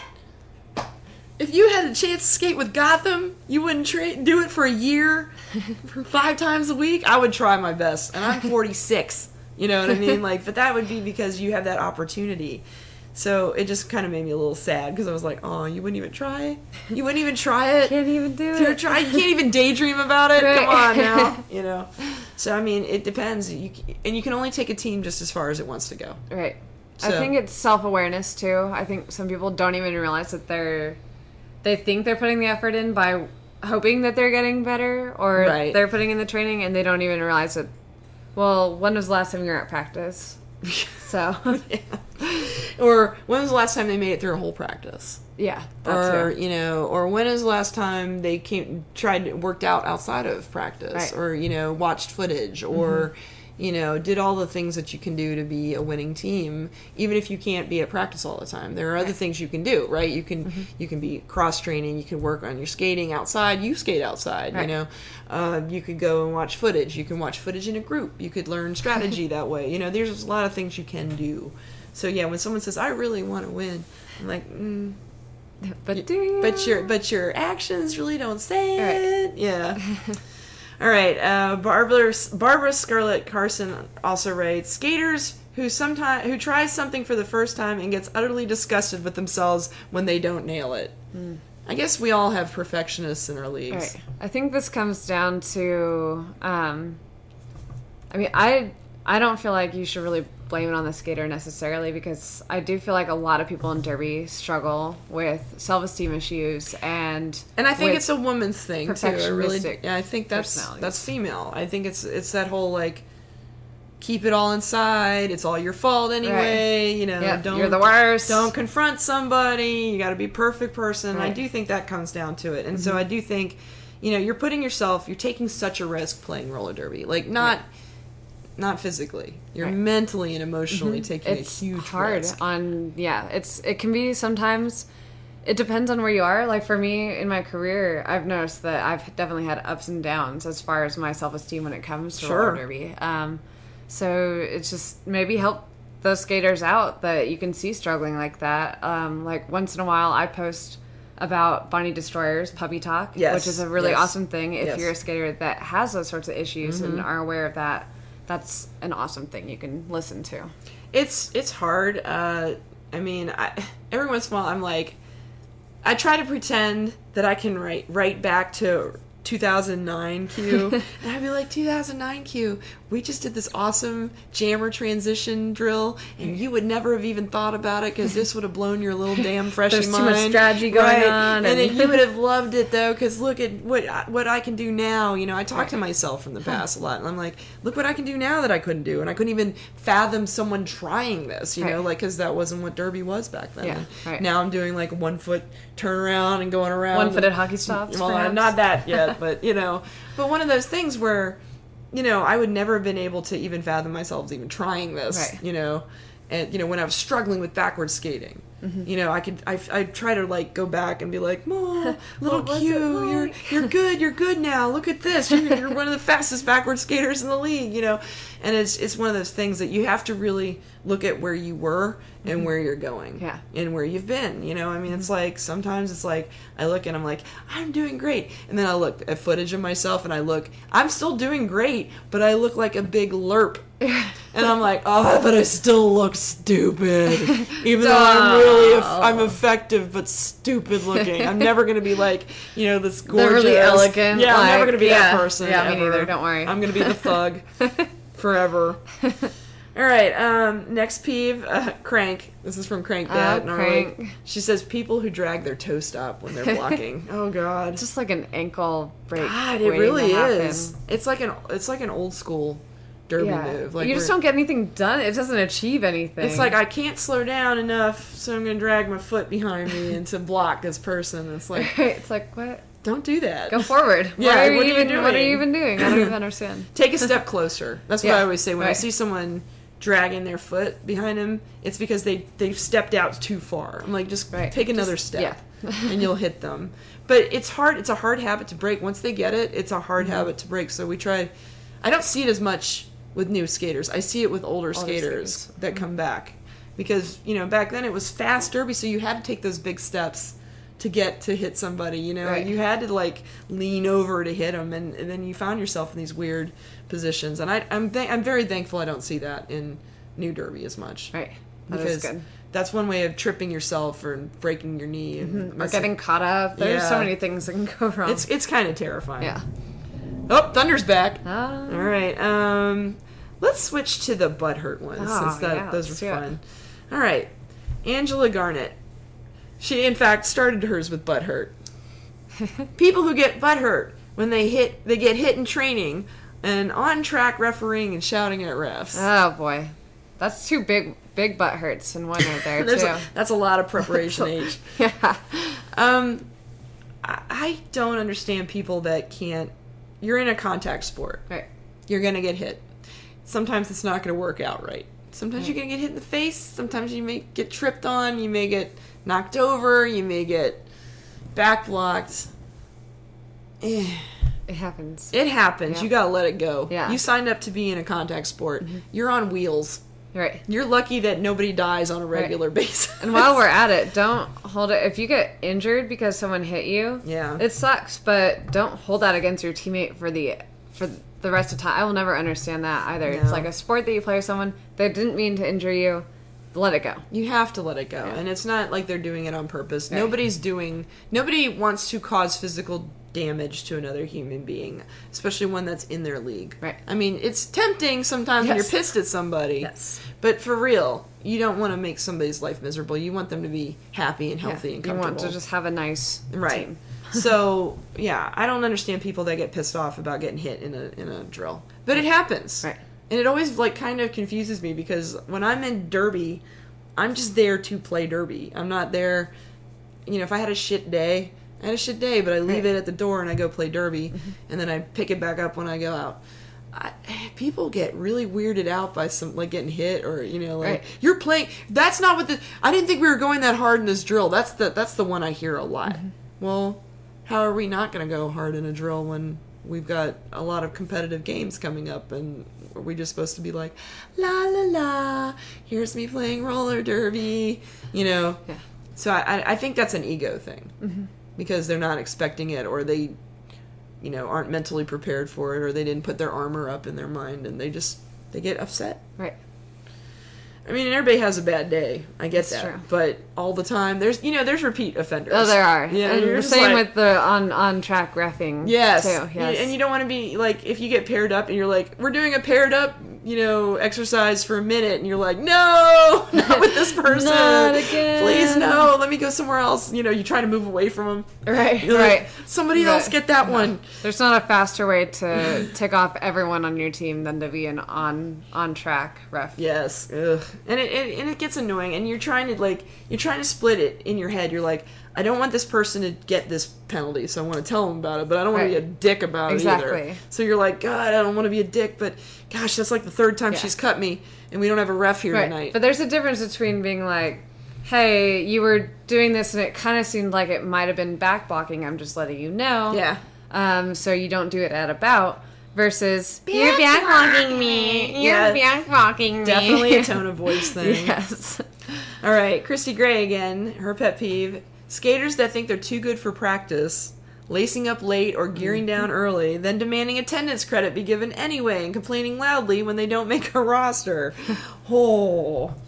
[SPEAKER 2] If you had a chance to skate with Gotham, you wouldn't do it for a year, for 5 times a week? I would try my best. And I'm 46. You know what I mean? Like, but that would be because you have that opportunity. So it just kind of made me a little sad because I was like, oh, you wouldn't even try it? You wouldn't even try it?
[SPEAKER 3] Can't even do
[SPEAKER 2] You
[SPEAKER 3] it.
[SPEAKER 2] can't even daydream about it?
[SPEAKER 3] Right.
[SPEAKER 2] Come on now. You know? So, I mean, it depends. And you can only take a team just as far as it wants to go.
[SPEAKER 3] Right.
[SPEAKER 2] So-
[SPEAKER 3] I think it's self-awareness, too. I think some people don't even realize that they think they're putting the effort in by hoping that they're getting better, or
[SPEAKER 2] Right.
[SPEAKER 3] they're putting in the training, and they don't even realize that, well, when was the last time you were at practice? So,
[SPEAKER 2] Or when was the last time they made it through a whole practice?
[SPEAKER 3] yeah. That's
[SPEAKER 2] Or,
[SPEAKER 3] it.
[SPEAKER 2] you know, or when is the last time they worked out outside of practice?
[SPEAKER 3] Right.
[SPEAKER 2] Or, you know, watched footage, or, you know, did all the things that you can do to be a winning team, even if you can't be at practice all the time. There are other things you can do, right? You can be cross-training, you can work on your skating outside, you skate outside,
[SPEAKER 3] Right.
[SPEAKER 2] you know. You could go and watch footage. You can watch footage in a group. You could learn strategy that way. You know, there's a lot of things you can do. So, yeah, when someone says, I really want to win, I'm like,
[SPEAKER 3] But do you?
[SPEAKER 2] but your actions really don't say
[SPEAKER 3] Right.
[SPEAKER 2] it. Yeah. All right. Barbara Scarlett Carson also writes, skaters who try something for the first time and gets utterly disgusted with themselves when they don't nail it. I guess we all have perfectionists in our leagues.
[SPEAKER 3] Right. I think this comes down to, I mean, I don't feel like you should really blame it on the skater necessarily, because I do feel like a lot of people in derby struggle with self-esteem issues, and
[SPEAKER 2] I think
[SPEAKER 3] with
[SPEAKER 2] it's a woman's thing too.
[SPEAKER 3] perfectionistic
[SPEAKER 2] I think that's
[SPEAKER 3] personalities.
[SPEAKER 2] female. I think it's that whole like keep it all inside. It's all your fault anyway.
[SPEAKER 3] Right.
[SPEAKER 2] You know,
[SPEAKER 3] Yep,
[SPEAKER 2] don't
[SPEAKER 3] you're the worst.
[SPEAKER 2] Don't confront somebody. You got to be a perfect person. I
[SPEAKER 3] Right.
[SPEAKER 2] do think that comes down to it, and so I do think, you know, you're taking such a risk playing roller derby. Like not physically. You're
[SPEAKER 3] Right.
[SPEAKER 2] mentally and emotionally taking
[SPEAKER 3] it's
[SPEAKER 2] a huge
[SPEAKER 3] hard
[SPEAKER 2] risk.
[SPEAKER 3] it can be sometimes. It depends on where you are. Like for me in my career, I've noticed that I've definitely had ups and downs as far as my self-esteem when it comes to roller derby. So it's just maybe help those skaters out that you can see struggling like that. Like once in a while I post about Bonnie Destroyer's Puppy Talk,
[SPEAKER 2] Yes.
[SPEAKER 3] which is a really
[SPEAKER 2] Yes.
[SPEAKER 3] awesome thing. If
[SPEAKER 2] Yes.
[SPEAKER 3] you're a skater that has those sorts of issues and are aware of that, that's an awesome thing you can listen to.
[SPEAKER 2] It's hard. I mean, every once in a while I'm like, I try to pretend that I can write back to 2009 Q, and I'd be like, 2009 Q, we just did this awesome jammer transition drill, and you would never have even thought about it because this would have blown your little damn freshy
[SPEAKER 3] There's
[SPEAKER 2] mind.
[SPEAKER 3] too much strategy going on,
[SPEAKER 2] and then
[SPEAKER 3] and-
[SPEAKER 2] you would have loved it though, because look at what I can do now. You know, I talk to myself from the past a lot, and I'm like, look what I can do now that I couldn't do, and I couldn't even fathom someone trying this. You know,
[SPEAKER 3] Right.
[SPEAKER 2] like because that wasn't what derby was back then.
[SPEAKER 3] Yeah,
[SPEAKER 2] And
[SPEAKER 3] right.
[SPEAKER 2] Now I'm doing like a 1 foot turnaround and going around.
[SPEAKER 3] One-footed hockey stops,
[SPEAKER 2] Well,
[SPEAKER 3] perhaps?
[SPEAKER 2] not that yet, but you know, but one of those things where, you know, I would never have been able to even fathom myself even trying this.
[SPEAKER 3] Right.
[SPEAKER 2] You know, and you know when I was struggling with backward skating, you know, I'd try to like go back and be like, "Mom, little
[SPEAKER 3] What was
[SPEAKER 2] Q,
[SPEAKER 3] it
[SPEAKER 2] you're good now. Look at this. You're one of the fastest backward skaters in the league." You know, and it's one of those things that you have to really look at where you were and where you're going,
[SPEAKER 3] Yeah.
[SPEAKER 2] and where you've been. You know, I mean, it's like sometimes it's like I look and I'm like, I'm doing great, and then I look at footage of myself and I'm still doing great, but I look like a big lerp. And I'm like, oh, but I still look stupid, even though I'm I'm effective but stupid looking. I'm never gonna be like, this gorgeous,
[SPEAKER 3] They're really elegant.
[SPEAKER 2] Yeah, I'm never gonna be that person.
[SPEAKER 3] Yeah,
[SPEAKER 2] ever.
[SPEAKER 3] me neither. Don't worry.
[SPEAKER 2] I'm gonna be the thug forever. All right, next peeve, Crank. This is from Crank Dad.
[SPEAKER 3] Crank.
[SPEAKER 2] She says people who drag their toe stop when they're blocking. Oh God.
[SPEAKER 3] Just like an ankle break.
[SPEAKER 2] God, it really is. It's like an old school derby move. Like
[SPEAKER 3] you just don't get anything done. It doesn't achieve anything.
[SPEAKER 2] It's like I can't slow down enough, so I'm gonna drag my foot behind me and to block this person. It's like
[SPEAKER 3] it's like what?
[SPEAKER 2] Don't do that.
[SPEAKER 3] Go forward.
[SPEAKER 2] Yeah,
[SPEAKER 3] what are
[SPEAKER 2] you
[SPEAKER 3] you
[SPEAKER 2] doing?
[SPEAKER 3] What are you even doing? I don't even understand.
[SPEAKER 2] Take a step closer. That's what I always say when I
[SPEAKER 3] right.
[SPEAKER 2] see someone dragging their foot behind them. It's because they've stepped out too far. I'm like, just take another step, and you'll hit them. But it's hard. It's a hard habit to break. Once they get it, it's a hard habit to break. So we try. I don't see it as much with new skaters. I see it with older skaters that come back, because back then it was fast derby, so you had to take those big steps to get to hit somebody.
[SPEAKER 3] Right.
[SPEAKER 2] You had to like lean over to hit them, and then you found yourself in these weird positions. And I'm very thankful I don't see that in new derby as much.
[SPEAKER 3] Right. That
[SPEAKER 2] because
[SPEAKER 3] is good.
[SPEAKER 2] that's one way of tripping yourself or breaking your knee and
[SPEAKER 3] Or getting caught up. There's so
[SPEAKER 2] Yeah.
[SPEAKER 3] many things that can go wrong.
[SPEAKER 2] It's kind of terrifying.
[SPEAKER 3] yeah.
[SPEAKER 2] Oh, Thunder's back.
[SPEAKER 3] Ah.
[SPEAKER 2] All right. Let's switch to the butthurt ones since those
[SPEAKER 3] let's
[SPEAKER 2] were
[SPEAKER 3] do it.
[SPEAKER 2] fun. All right. Angela Garnett. She, in fact, started hers with butthurt. People who get butthurt when they get hit in training and on-track refereeing and shouting at refs.
[SPEAKER 3] Oh boy, that's two big butt hurts in one right there too.
[SPEAKER 2] That's a lot of preparation age.
[SPEAKER 3] Yeah.
[SPEAKER 2] I don't understand people that can't. You're in a contact sport.
[SPEAKER 3] Right.
[SPEAKER 2] You're gonna get hit. Sometimes it's not gonna work out right. Sometimes you're gonna get hit in the face. Sometimes you may get tripped on. You may get knocked over. You may get back blocked.
[SPEAKER 3] It happens.
[SPEAKER 2] It happens.
[SPEAKER 3] Yeah.
[SPEAKER 2] You gotta let it go.
[SPEAKER 3] Yeah.
[SPEAKER 2] You signed up to be in a contact sport. You're on wheels.
[SPEAKER 3] Right.
[SPEAKER 2] You're lucky that nobody dies on a regular basis.
[SPEAKER 3] And while we're at it, don't hold it. If you get injured because someone hit you,
[SPEAKER 2] Yeah.
[SPEAKER 3] it sucks. But don't hold that against your teammate for the rest of time. I will never understand that either.
[SPEAKER 2] No.
[SPEAKER 3] It's like a sport that you play with someone that didn't mean to injure you. Let it go.
[SPEAKER 2] You have to let it go.
[SPEAKER 3] Yeah.
[SPEAKER 2] And it's not like they're doing it on purpose.
[SPEAKER 3] Right.
[SPEAKER 2] Nobody wants to cause physical damage to another human being, especially one that's in their league.
[SPEAKER 3] Right.
[SPEAKER 2] I mean, it's tempting sometimes when you're
[SPEAKER 3] Yes.
[SPEAKER 2] pissed at somebody.
[SPEAKER 3] Yes.
[SPEAKER 2] But for real, you don't want to make somebody's life miserable. You want them to be happy and healthy and
[SPEAKER 3] You
[SPEAKER 2] comfortable.
[SPEAKER 3] want to just have a nice
[SPEAKER 2] Right.
[SPEAKER 3] team.
[SPEAKER 2] So, yeah, I don't understand people that get pissed off about getting hit in a drill. But it happens.
[SPEAKER 3] Right.
[SPEAKER 2] And it always kind of confuses me because when I'm in derby, I'm just there to play derby. I'm not there, if I had a shit day, I had a shit day, but I leave it at the door and I go play derby, and then I pick it back up when I go out. People get really weirded out by some getting hit or
[SPEAKER 3] Right.
[SPEAKER 2] you're playing. That's not what I didn't think we were going that hard in this drill. That's the one I hear a lot. Well, how are we not going to go hard in a drill when we've got a lot of competitive games coming up, and are we just supposed to be like, la la la, here's me playing roller derby,
[SPEAKER 3] Yeah.
[SPEAKER 2] So I think that's an ego thing, because they're not expecting it, or they, aren't mentally prepared for it, or they didn't put their armor up in their mind, and they get upset.
[SPEAKER 3] Right.
[SPEAKER 2] I mean, everybody has a bad day. I get
[SPEAKER 3] That's
[SPEAKER 2] that.
[SPEAKER 3] true.
[SPEAKER 2] But all the time, there's repeat offenders.
[SPEAKER 3] Oh, there are.
[SPEAKER 2] Yeah,
[SPEAKER 3] and
[SPEAKER 2] you're
[SPEAKER 3] the
[SPEAKER 2] just
[SPEAKER 3] same
[SPEAKER 2] like-
[SPEAKER 3] with the on track reffing.
[SPEAKER 2] Yes.
[SPEAKER 3] Too. Yes.
[SPEAKER 2] And you don't want to be if you get paired up and you're like, we're doing a paired up, exercise for a minute, and you're like, no, not with this person.
[SPEAKER 3] Not again.
[SPEAKER 2] Please, no, let me go somewhere else. You try to move away from them.
[SPEAKER 3] Right.
[SPEAKER 2] You're
[SPEAKER 3] Right.
[SPEAKER 2] like, somebody
[SPEAKER 3] But-
[SPEAKER 2] else get that one.
[SPEAKER 3] There's not a faster way to tick off everyone on your team than to be an on track ref.
[SPEAKER 2] Yes. Ugh. And it gets annoying, and you're trying to split it in your head. You're like, I don't want this person to get this penalty, so I want to tell them about it, but I don't want to be a
[SPEAKER 3] Right.
[SPEAKER 2] dick about it either.
[SPEAKER 3] Exactly.
[SPEAKER 2] So you're like, God, I don't want to be a dick, but gosh, that's like the third time
[SPEAKER 3] Yeah.
[SPEAKER 2] she's cut me, and we don't have a ref here
[SPEAKER 3] Right.
[SPEAKER 2] tonight.
[SPEAKER 3] But there's a difference between being like, hey, you were doing this and it kind of seemed like it might have been back blocking. I'm just letting you know.
[SPEAKER 2] Yeah.
[SPEAKER 3] So you don't do it at a bout versus you're back blocking me. You're
[SPEAKER 2] Yeah.
[SPEAKER 3] back blocking me.
[SPEAKER 2] Definitely a tone of voice thing.
[SPEAKER 3] Yes.
[SPEAKER 2] All right, Christy Gray again. Her pet peeve: skaters that think they're too good for practice, lacing up late or gearing down early, then demanding attendance credit be given anyway and complaining loudly when they don't make a roster. Oh,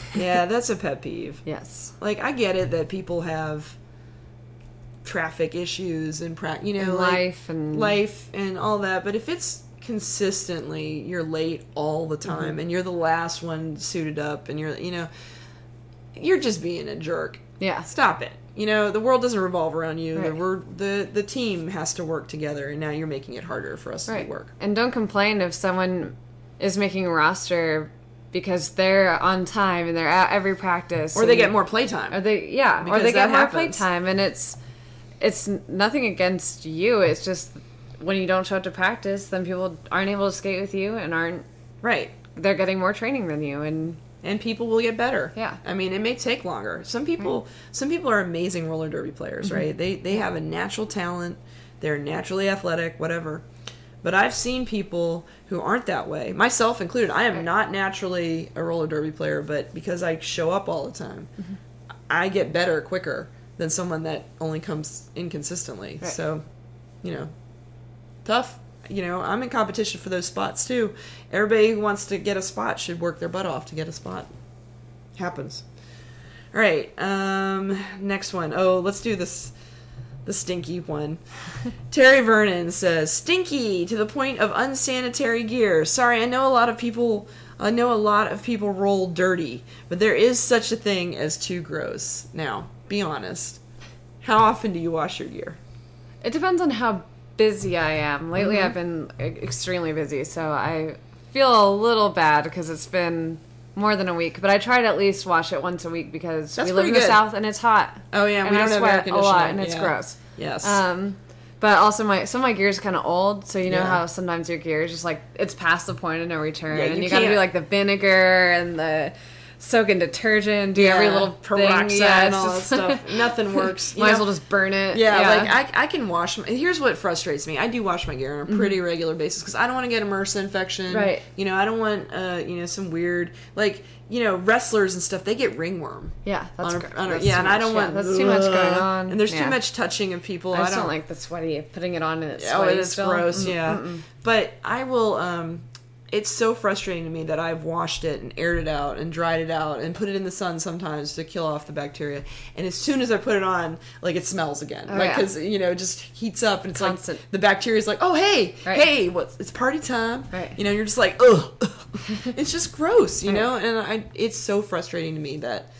[SPEAKER 2] Yeah, that's a pet peeve.
[SPEAKER 3] Yes.
[SPEAKER 2] Like, I get it that people have traffic issues and
[SPEAKER 3] life
[SPEAKER 2] and all that, but if it's consistently you're late all the time and you're the last one suited up and you're just being a jerk.
[SPEAKER 3] Yeah.
[SPEAKER 2] Stop it. The world doesn't revolve around you.
[SPEAKER 3] Right.
[SPEAKER 2] The team has to work together, and now you're making it harder for us to work.
[SPEAKER 3] And don't complain if someone is making a roster because they're on time and they're at every practice,
[SPEAKER 2] or they get more playtime,
[SPEAKER 3] or they get more playtime, and it's nothing against you. It's just when you don't show up to practice, then people aren't able to skate with you and aren't
[SPEAKER 2] right.
[SPEAKER 3] They're getting more training than you, and
[SPEAKER 2] people will get better.
[SPEAKER 3] Yeah.
[SPEAKER 2] I mean, it may take longer. Some people are amazing roller derby players, right? They have a natural talent. They're naturally athletic, whatever. But I've seen people who aren't that way, myself included. I am not naturally a roller derby player, but because I show up all the time, I get better quicker than someone that only comes inconsistently.
[SPEAKER 3] Right.
[SPEAKER 2] So, tough. I'm in competition for those spots too. Everybody who wants to get a spot should work their butt off to get a spot. Happens. All right. Next one. Oh, let's do this. The stinky one. Terry Vernon says, "Stinky to the point of unsanitary gear. Sorry, I know a lot of people roll dirty, but there is such a thing as too gross. Now, be honest. How often do you wash your gear?"
[SPEAKER 3] It depends on how busy I am. Lately I've been extremely busy, so I feel a little bad because it's been more than a week, but I try to at least wash it once a week because we live in the South and it's hot.
[SPEAKER 2] Oh yeah,
[SPEAKER 3] and
[SPEAKER 2] we don't
[SPEAKER 3] I
[SPEAKER 2] have air
[SPEAKER 3] sweat
[SPEAKER 2] conditioning.
[SPEAKER 3] a lot and it's gross.
[SPEAKER 2] Yes.
[SPEAKER 3] But also some of my gear is kind of old, so you know how sometimes your gear is just like it's past the point of no return, and you got to do like the vinegar and the soak in detergent, do every little
[SPEAKER 2] peroxide
[SPEAKER 3] thing,
[SPEAKER 2] and all that stuff. Nothing works.
[SPEAKER 3] Might as well just burn it.
[SPEAKER 2] Like I can wash. Here's what frustrates me: I do wash my gear on a pretty regular basis because I don't want to get a MRSA infection.
[SPEAKER 3] Right.
[SPEAKER 2] I don't want some weird wrestlers and stuff. They get ringworm.
[SPEAKER 3] Yeah, that's
[SPEAKER 2] and I don't want
[SPEAKER 3] that's too much going on.
[SPEAKER 2] And there's too much touching of people.
[SPEAKER 3] I just don't like the sweaty putting it on and it's
[SPEAKER 2] sweaty. Oh, it's
[SPEAKER 3] still.
[SPEAKER 2] gross. Yeah, but I will. It's so frustrating to me that I've washed it and aired it out and dried it out and put it in the sun sometimes to kill off the bacteria. And as soon as I put it on, like it smells again, because it just heats up and it's constant. Like the bacteria is like, oh hey, it's party time,
[SPEAKER 3] right?
[SPEAKER 2] You're just like, ugh, it's just gross, know. And it's so frustrating to me that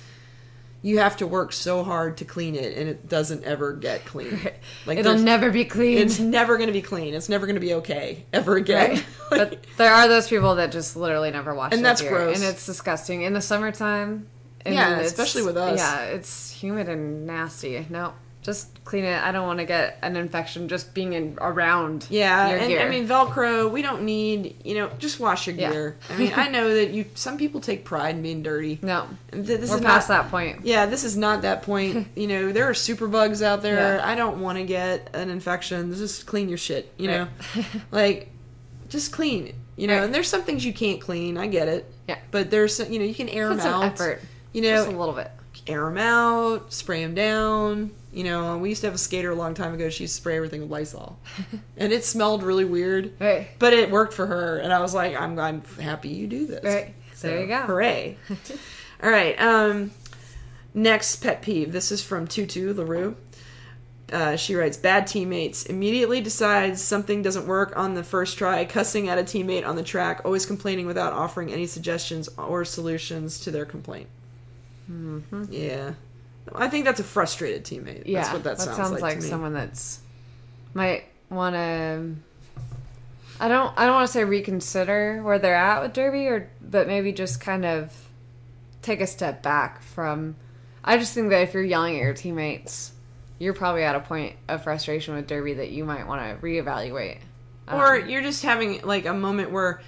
[SPEAKER 2] you have to work so hard to clean it, and it doesn't ever get clean. Like
[SPEAKER 3] it'll never be clean.
[SPEAKER 2] It's never going to be clean. It's never going to be okay ever again.
[SPEAKER 3] Right. But there are those people that just literally never wash
[SPEAKER 2] and
[SPEAKER 3] their
[SPEAKER 2] that's
[SPEAKER 3] gear,
[SPEAKER 2] gross.
[SPEAKER 3] And it's disgusting in the summertime.
[SPEAKER 2] Yeah, especially with us.
[SPEAKER 3] Yeah, it's humid and nasty. No, just clean it. I don't want to get an infection just being around.
[SPEAKER 2] Yeah,
[SPEAKER 3] your gear.
[SPEAKER 2] I mean Velcro. We don't need just wash your gear. I mean, I know that some people take pride in being dirty.
[SPEAKER 3] No,
[SPEAKER 2] this
[SPEAKER 3] we're
[SPEAKER 2] is
[SPEAKER 3] past that point.
[SPEAKER 2] Yeah, this is not that point. There are super bugs out there.
[SPEAKER 3] Yeah.
[SPEAKER 2] I don't want to get an infection. Just clean your shit. You know, just clean it. And there's some things you can't clean. I get it.
[SPEAKER 3] Yeah,
[SPEAKER 2] but there's you can air them out.
[SPEAKER 3] Effort.
[SPEAKER 2] Just
[SPEAKER 3] a little bit.
[SPEAKER 2] Air them out. Spray them down. We used to have a skater a long time ago. She used to spray everything with Lysol, and it smelled really weird.
[SPEAKER 3] Right.
[SPEAKER 2] But it worked for her, and I was like, I'm happy you do this.
[SPEAKER 3] Right. So, there you go.
[SPEAKER 2] Hooray! All right. Next pet peeve. This is from Tutu LaRue. She writes, bad teammates. Immediately decides something doesn't work on the first try, cussing at a teammate on the track, always complaining without offering any suggestions or solutions to their complaint. Mm-hmm. Yeah. I think that's a frustrated teammate.
[SPEAKER 3] Yeah,
[SPEAKER 2] that's what that sounds like to me.
[SPEAKER 3] Someone that's might want to. I don't want to say reconsider where they're at with Derby, but maybe just kind of take a step back from. I just think that if you're yelling at your teammates, you're probably at a point of frustration with Derby that you might want to reevaluate.
[SPEAKER 2] Or you're just having like a moment where.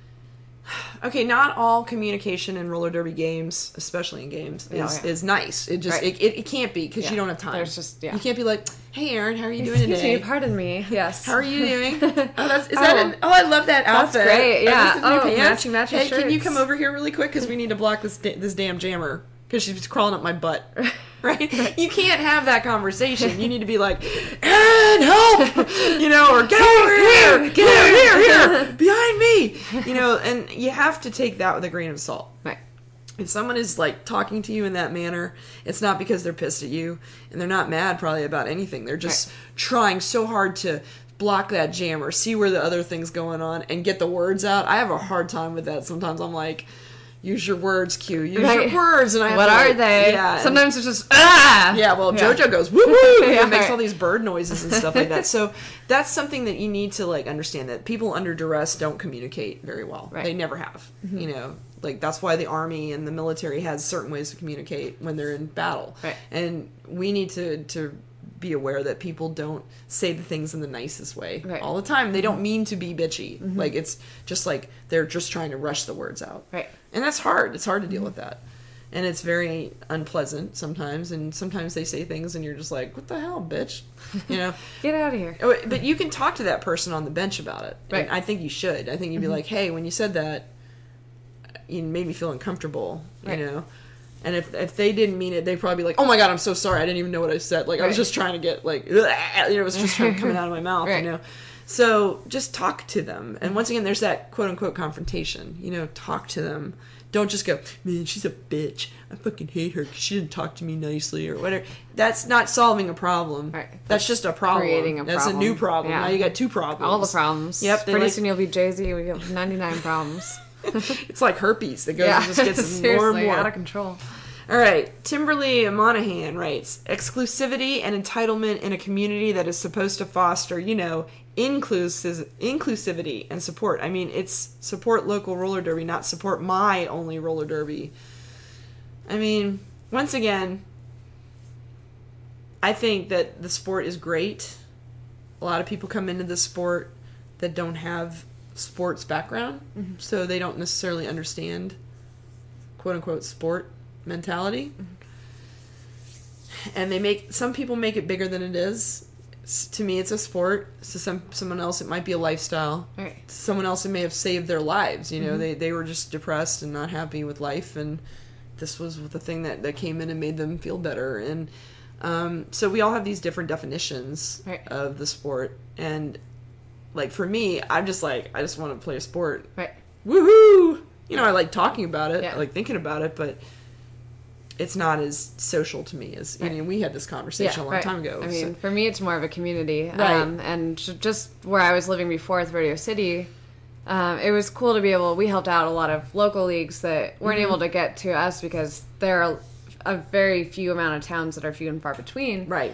[SPEAKER 2] Okay, not all communication in roller derby games, especially in games, is nice. It just it can't be because you don't have time.
[SPEAKER 3] There's just
[SPEAKER 2] you can't be like, "Hey, Aaron, how are you doing today?"
[SPEAKER 3] Excuse me, pardon me. Yes.
[SPEAKER 2] How are you doing? I love that outfit.
[SPEAKER 3] That's great. Yeah.
[SPEAKER 2] Matching
[SPEAKER 3] hey,
[SPEAKER 2] shirts. Can you
[SPEAKER 3] shirts.
[SPEAKER 2] come over here really quick because we need to block this damn jammer because she's crawling up my butt. Right? You can't have that conversation. You need to be like, Aaron, help! Or get over here! Get over here! Behind me! And you have to take that with a grain of salt.
[SPEAKER 3] Right.
[SPEAKER 2] If someone is like talking to you in that manner, it's not because they're pissed at you, and they're not mad probably about anything. They're just trying so hard to block that jam or see where the other thing's going on and get the words out. I have a hard time with that. Sometimes I'm like, use your words, Q. Use your words. And I have
[SPEAKER 3] what
[SPEAKER 2] to,
[SPEAKER 3] are
[SPEAKER 2] like,
[SPEAKER 3] they?
[SPEAKER 2] Yeah,
[SPEAKER 3] sometimes it's just, ah!
[SPEAKER 2] Yeah, well, JoJo goes, woo-hoo!
[SPEAKER 3] Yeah,
[SPEAKER 2] and makes all these bird noises and stuff like that. So that's something that you need to, like, understand, that people under duress don't communicate very well. Right. They never have. Mm-hmm. You know, like, that's why the Army and the military has certain ways to communicate when they're in battle.
[SPEAKER 3] Right.
[SPEAKER 2] And we need to be aware that people don't say the things in the nicest way all the time. They don't mean to be bitchy. Mm-hmm. Like, it's just like they're just trying to rush the words out.
[SPEAKER 3] Right.
[SPEAKER 2] And that's hard. It's hard to deal with that. And it's very unpleasant sometimes. And sometimes they say things and you're just like, what the hell, bitch? You know?
[SPEAKER 3] Get out of here.
[SPEAKER 2] But you can talk to that person on the bench about it.
[SPEAKER 3] Right.
[SPEAKER 2] And I think you should. I think you'd be like, hey, when you said that, you made me feel uncomfortable, you know? And if they didn't mean it, they'd probably be like, oh my God, I'm so sorry. I didn't even know what I said. Like, I was just trying to get, like, it was just coming out of my mouth, you know? So just talk to them. And once again, there's that quote-unquote confrontation. You know, talk to them. Don't just go, man, she's a bitch. I fucking hate her because she didn't talk to me nicely or whatever. That's not solving a problem.
[SPEAKER 3] Right.
[SPEAKER 2] That's just a problem.
[SPEAKER 3] Creating a
[SPEAKER 2] That's
[SPEAKER 3] problem.
[SPEAKER 2] A new problem.
[SPEAKER 3] Yeah.
[SPEAKER 2] Now you got two problems.
[SPEAKER 3] All the problems.
[SPEAKER 2] Yep.
[SPEAKER 3] Pretty soon you'll be Jay-Z. We have 99 problems.
[SPEAKER 2] It's like herpes that goes and just gets more and more.
[SPEAKER 3] Out of control.
[SPEAKER 2] All right, Timberly Monahan writes, exclusivity and entitlement in a community that is supposed to foster, you know, inclusivity and support. I mean, it's support local roller derby, not support my only roller derby. I mean, once again, I think that the sport is great. A lot of people come into the sport that don't have sports background, so they don't necessarily understand, quote-unquote, sport mentality, and some people make it bigger than it is. To me, it's a sport. To someone else, it might be a lifestyle.
[SPEAKER 3] Right.
[SPEAKER 2] To someone else, it may have saved their lives. You know, they were just depressed and not happy with life, and this was the thing that came in and made them feel better. And so we all have these different definitions of the sport. And like for me, I just want to play a sport.
[SPEAKER 3] Right.
[SPEAKER 2] Woohoo! You know, I like talking about it.
[SPEAKER 3] Yeah.
[SPEAKER 2] I like thinking about it, but it's not as social to me as, I mean, we had this conversation a long time ago.
[SPEAKER 3] I mean, for me, it's more of a community.
[SPEAKER 2] Right.
[SPEAKER 3] And just where I was living before with Radio City, it was cool to be able, we helped out a lot of local leagues that weren't able to get to us because there are a very few amount of towns that are few and far between.
[SPEAKER 2] Right.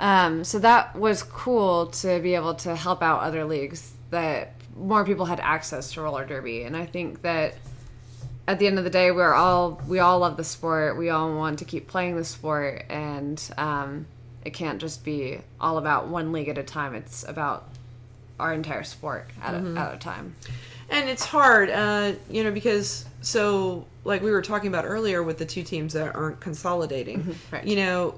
[SPEAKER 3] So that was cool to be able to help out other leagues that more people had access to roller derby. And I think that at the end of the day, we all love the sport. We all want to keep playing the sport, and it can't just be all about one league at a time. It's about our entire sport at a time.
[SPEAKER 2] And it's hard, you know, because so like we were talking about earlier with the two teams that aren't consolidating.
[SPEAKER 3] Right.
[SPEAKER 2] You know,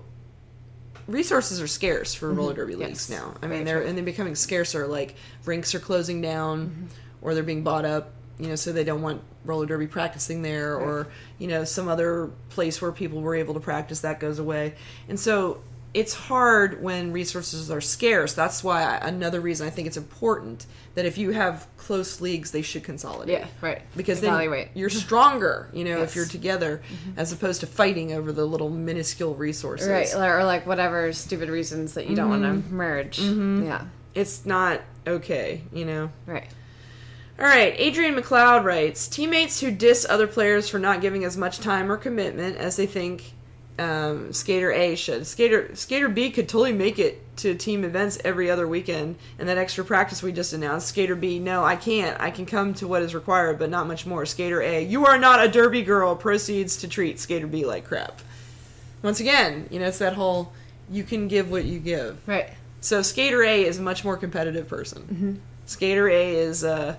[SPEAKER 2] resources are scarce for roller derby leagues now. I mean, they're becoming scarcer. Like rinks are closing down, or they're being bought up. You know, so they don't want roller derby practicing there, or, you know, some other place where people were able to practice, that goes away. And so it's hard when resources are scarce. That's why another reason I think it's important that if you have close leagues, they should consolidate.
[SPEAKER 3] Yeah, right.
[SPEAKER 2] Because then you're stronger, you know, if you're together, as opposed to fighting over the little minuscule resources.
[SPEAKER 3] Right, or like whatever stupid reasons that you don't want to merge. Yeah.
[SPEAKER 2] It's not okay, you know.
[SPEAKER 3] Right.
[SPEAKER 2] All right, Adrian McLeod writes, teammates who diss other players for not giving as much time or commitment as they think Skater A should. Skater B could totally make it to team events every other weekend, and that extra practice we just announced. Skater B, no, I can't. I can come to what is required, but not much more. Skater A, you are not a derby girl, proceeds to treat Skater B like crap. Once again, you know, it's that whole, you can give what you give.
[SPEAKER 3] Right.
[SPEAKER 2] So Skater A is a much more competitive person. Skater A is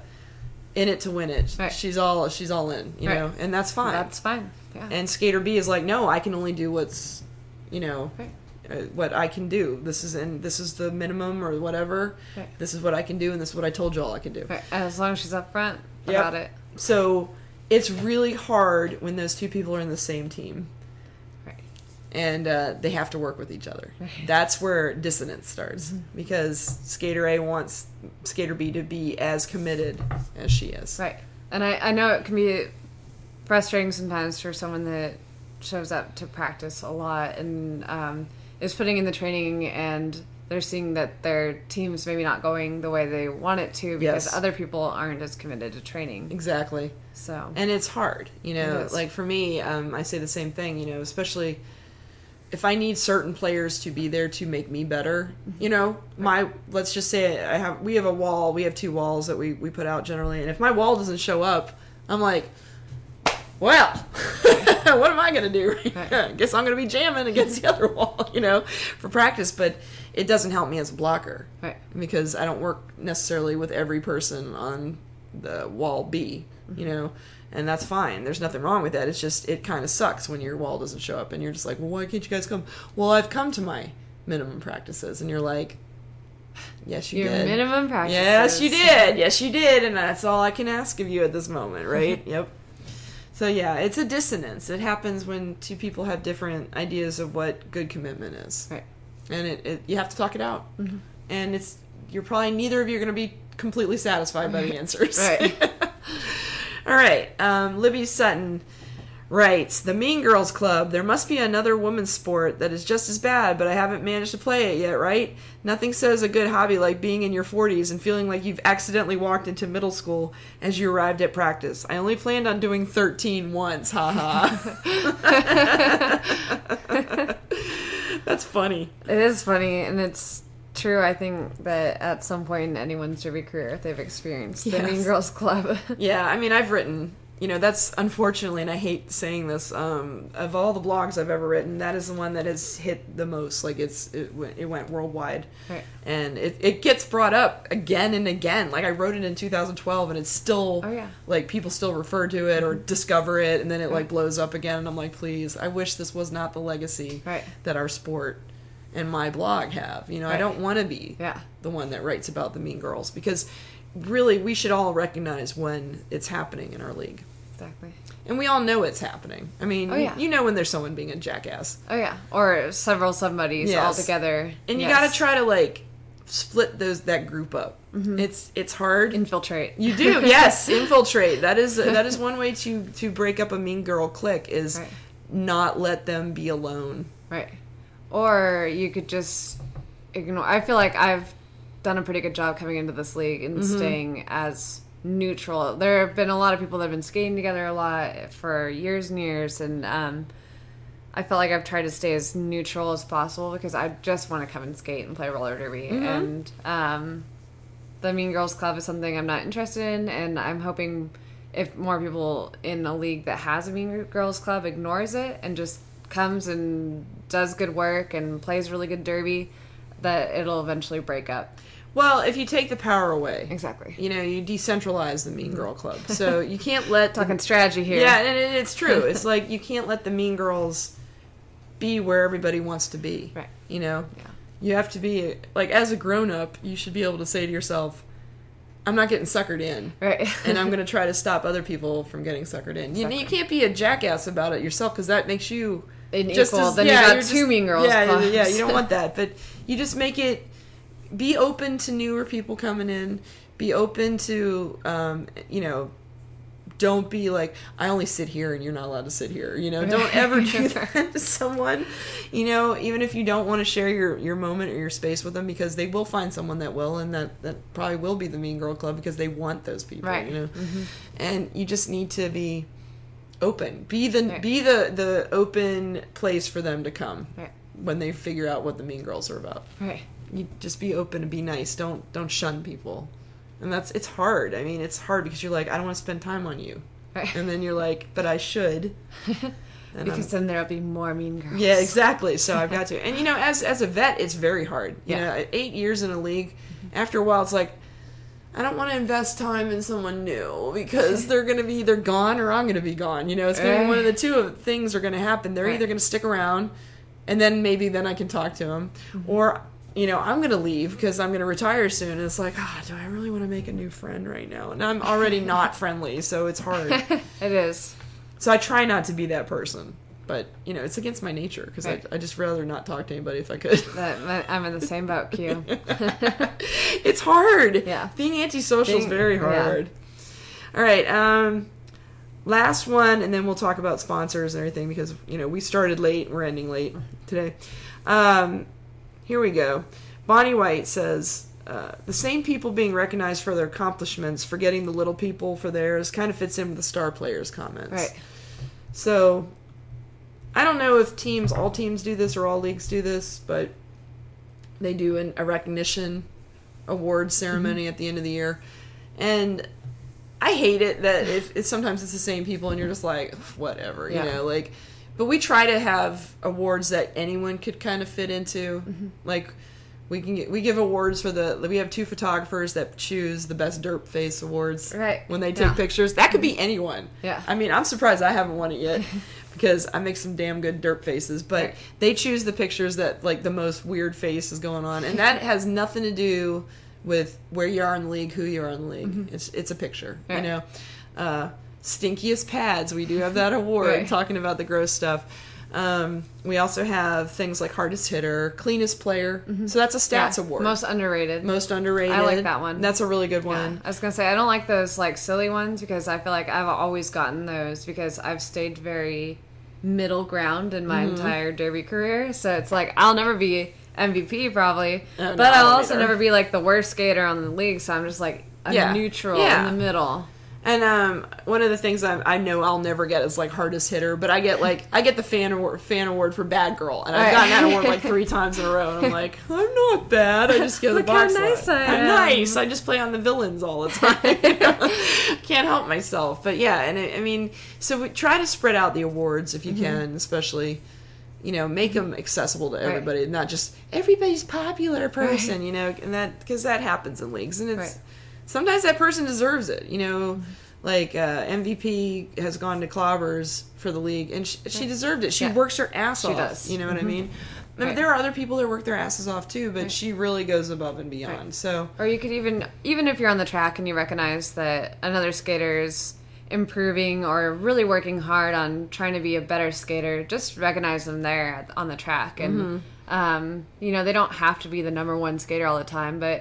[SPEAKER 2] in it to win it.
[SPEAKER 3] Right.
[SPEAKER 2] She's all in, you know, and that's fine.
[SPEAKER 3] That's fine. Yeah.
[SPEAKER 2] And Skater B is like, no, I can only do what's, you know, what I can do. This is the minimum or whatever.
[SPEAKER 3] Right.
[SPEAKER 2] This is what I can do, and this is what I told you all I can do.
[SPEAKER 3] Right. As long as she's upfront about it.
[SPEAKER 2] So it's really hard when those two people are in the same team.
[SPEAKER 3] Right.
[SPEAKER 2] And they have to work with each other.
[SPEAKER 3] Right.
[SPEAKER 2] That's where dissonance starts, because Skater A wants Skater B to be as committed as she is.
[SPEAKER 3] Right. And I know it can be frustrating sometimes for someone that shows up to practice a lot and is putting in the training, and they're seeing that their team's maybe not going the way they want it to because other people aren't as committed to training.
[SPEAKER 2] Exactly.
[SPEAKER 3] So,
[SPEAKER 2] and it's hard, like for me, I say the same thing, especially if I need certain players to be there to make me better, let's just say we have a wall, we have 2 walls that we put out generally, and if my wall doesn't show up, I'm like, well, what am I going to do? I guess I'm going to be jamming against the other wall, for practice, but it doesn't help me as a blocker.
[SPEAKER 3] Right.
[SPEAKER 2] Because I don't work necessarily with every person on the wall B, and that's fine. There's nothing wrong with that. It's just, it kind of sucks when your wall doesn't show up and you're just like, well, why can't you guys come? Well, I've come to my minimum practices, and you're like, yes, you did.
[SPEAKER 3] Your minimum practices.
[SPEAKER 2] Yes, you did. Yes, you did, and that's all I can ask of you at this moment, right? Yep. So yeah, it's a dissonance. It happens when 2 people have different ideas of what good commitment is.
[SPEAKER 3] Right.
[SPEAKER 2] And you have to talk it out. Mm-hmm. And you're probably, neither of you are going to be completely satisfied by the answers.
[SPEAKER 3] Right.
[SPEAKER 2] All right. Libby Sutton writes, the Mean Girls Club, there must be another women's sport that is just as bad, but I haven't managed to play it yet, right? Nothing says a good hobby like being in your 40s and feeling like you've accidentally walked into middle school as you arrived at practice. I only planned on doing 13 once, haha. That's funny.
[SPEAKER 3] It is funny, and it's true. I think that at some point in anyone's derby career, they've experienced the Mean Girls Club.
[SPEAKER 2] Yeah, I mean, I've written, that's unfortunately, and I hate saying this, of all the blogs I've ever written, that is the one that has hit the most. Like, it went worldwide.
[SPEAKER 3] Right.
[SPEAKER 2] And it gets brought up again and again. Like, I wrote it in 2012, and it's still, like, people still refer to it or discover it, and then it, like, blows up again, and I'm like, please, I wish this was not the legacy that our sport and my blog have. I don't want to be the one that writes about the Mean Girls, because really we should all recognize when it's happening in our league.
[SPEAKER 3] Exactly.
[SPEAKER 2] And we all know it's happening. I mean, you know when there's someone being a jackass.
[SPEAKER 3] Oh yeah. Or several somebodies all together.
[SPEAKER 2] And you got to try to, like, split that group up. Mm-hmm. It's hard.
[SPEAKER 3] Infiltrate.
[SPEAKER 2] You do. Yes, infiltrate. That is one way to break up a mean girl clique, is not let them be alone.
[SPEAKER 3] Right. Or you could just ignore. I feel like I've done a pretty good job coming into this league and staying as neutral. There have been a lot of people that have been skating together a lot for years and years, and I felt like I've tried to stay as neutral as possible because I just want to come and skate and play roller derby. Mm-hmm. And the Mean Girls Club is something I'm not interested in, and I'm hoping if more people in a league that has a Mean Girls Club ignores it and just comes and does good work and plays really good derby, that it'll eventually break up.
[SPEAKER 2] Well, if you take the power away.
[SPEAKER 3] Exactly.
[SPEAKER 2] You decentralize the Mean Girl Club. So you can't let...
[SPEAKER 3] Talking strategy here.
[SPEAKER 2] Yeah, and it's true. It's like you can't let the Mean Girls be where everybody wants to be.
[SPEAKER 3] Right.
[SPEAKER 2] Yeah. You have to be... Like, as a grown-up, you should be able to say to yourself, I'm not getting suckered in.
[SPEAKER 3] Right.
[SPEAKER 2] And I'm going to try to stop other people from getting suckered in. Exactly. You can't be a jackass about it yourself, because that makes you...
[SPEAKER 3] Then you got two Mean Girls clubs.
[SPEAKER 2] Yeah, you don't want that. But you just make it... Be open to newer people coming in. Be open to, don't be like, I only sit here and you're not allowed to sit here. Don't ever do that to someone. Even if you don't want to share your moment or your space with them, because they will find someone that will, and that probably will be the Mean Girl Club, because they want those people.
[SPEAKER 3] Right.
[SPEAKER 2] Mm-hmm. And you just need to be open. Be the open place for them to come when they figure out what the Mean Girls are about.
[SPEAKER 3] Right.
[SPEAKER 2] You just be open and be nice. Don't shun people. And it's hard. I mean, it's hard because you're like, I don't want to spend time on you. Right. And then you're like, but I should.
[SPEAKER 3] Because then there'll be more Mean Girls.
[SPEAKER 2] Yeah, exactly. So I've got to. And, as a vet, it's very hard. 8 years in a league, after a while, it's like, I don't want to invest time in someone new, because they're going to be either gone or I'm going to be gone. It's going to be one of the two things are going to happen. They're either going to stick around, and then I can talk to them, or... I'm going to leave because I'm going to retire soon. And it's like, do I really want to make a new friend right now? And I'm already not friendly, so it's hard.
[SPEAKER 3] It is.
[SPEAKER 2] So I try not to be that person. But, it's against my nature, because I just rather not talk to anybody if I could.
[SPEAKER 3] I'm in the same boat, Q.
[SPEAKER 2] It's hard.
[SPEAKER 3] Yeah.
[SPEAKER 2] Being antisocial is very hard. Yeah. All right. last one, and then we'll talk about sponsors and everything because, we started late. We're ending late today. Here we go. Bonnie White says, the same people being recognized for their accomplishments, forgetting the little people for theirs, kind of fits in with the star players' comments.
[SPEAKER 3] Right.
[SPEAKER 2] So, I don't know if all teams do this or all leagues do this, but they do a recognition award ceremony at the end of the year. And I hate it that if sometimes it's the same people and you're just like, whatever, but we try to have awards that anyone could kind of fit into. Like, we give awards we have 2 photographers that choose the best derp face awards when they take pictures. That could be anyone.
[SPEAKER 3] Yeah.
[SPEAKER 2] I mean, I'm surprised I haven't won it yet because I make some damn good derp faces, but they choose the pictures that, like, the most weird face is going on, and that has nothing to do with where you are in the league, who you are in the league. It's a picture, stinkiest pads, we do have that award talking about the gross stuff. We also have things like hardest hitter, cleanest player. So that's a stats award.
[SPEAKER 3] Most underrated.
[SPEAKER 2] I
[SPEAKER 3] like that one.
[SPEAKER 2] That's a really good one.
[SPEAKER 3] I was gonna say I don't like those like silly ones because I feel like I've always gotten those because I've stayed very middle ground in my entire derby career. So it's like I'll never be MVP probably, but I'll also never be like the worst skater on the league. So I'm just like a neutral in the middle.
[SPEAKER 2] And one of the things I know I'll never get is like hardest hitter, but I get the fan award for bad girl, and I've gotten that award like 3 times in a row, and I'm like, I'm not bad. I just go to the box.
[SPEAKER 3] Look how nice I am.
[SPEAKER 2] I'm nice. I just play on the villains all the time. Can't help myself. But yeah, and I mean, so we try to spread out the awards if you can, especially. Make them accessible to everybody, not just everybody's popular person, and that, because that happens in leagues, and it's sometimes that person deserves it, like MVP has gone to Clobbers for the league, and she deserved it. She works her ass off.
[SPEAKER 3] Does.
[SPEAKER 2] You know what I mean? I mean, there are other people that work their asses off too, but she really goes above and beyond. So,
[SPEAKER 3] or you could even if you're on the track and you recognize that another skater's improving or really working hard on trying to be a better skater, just recognize them there on the track. And they don't have to be the number one skater all the time, but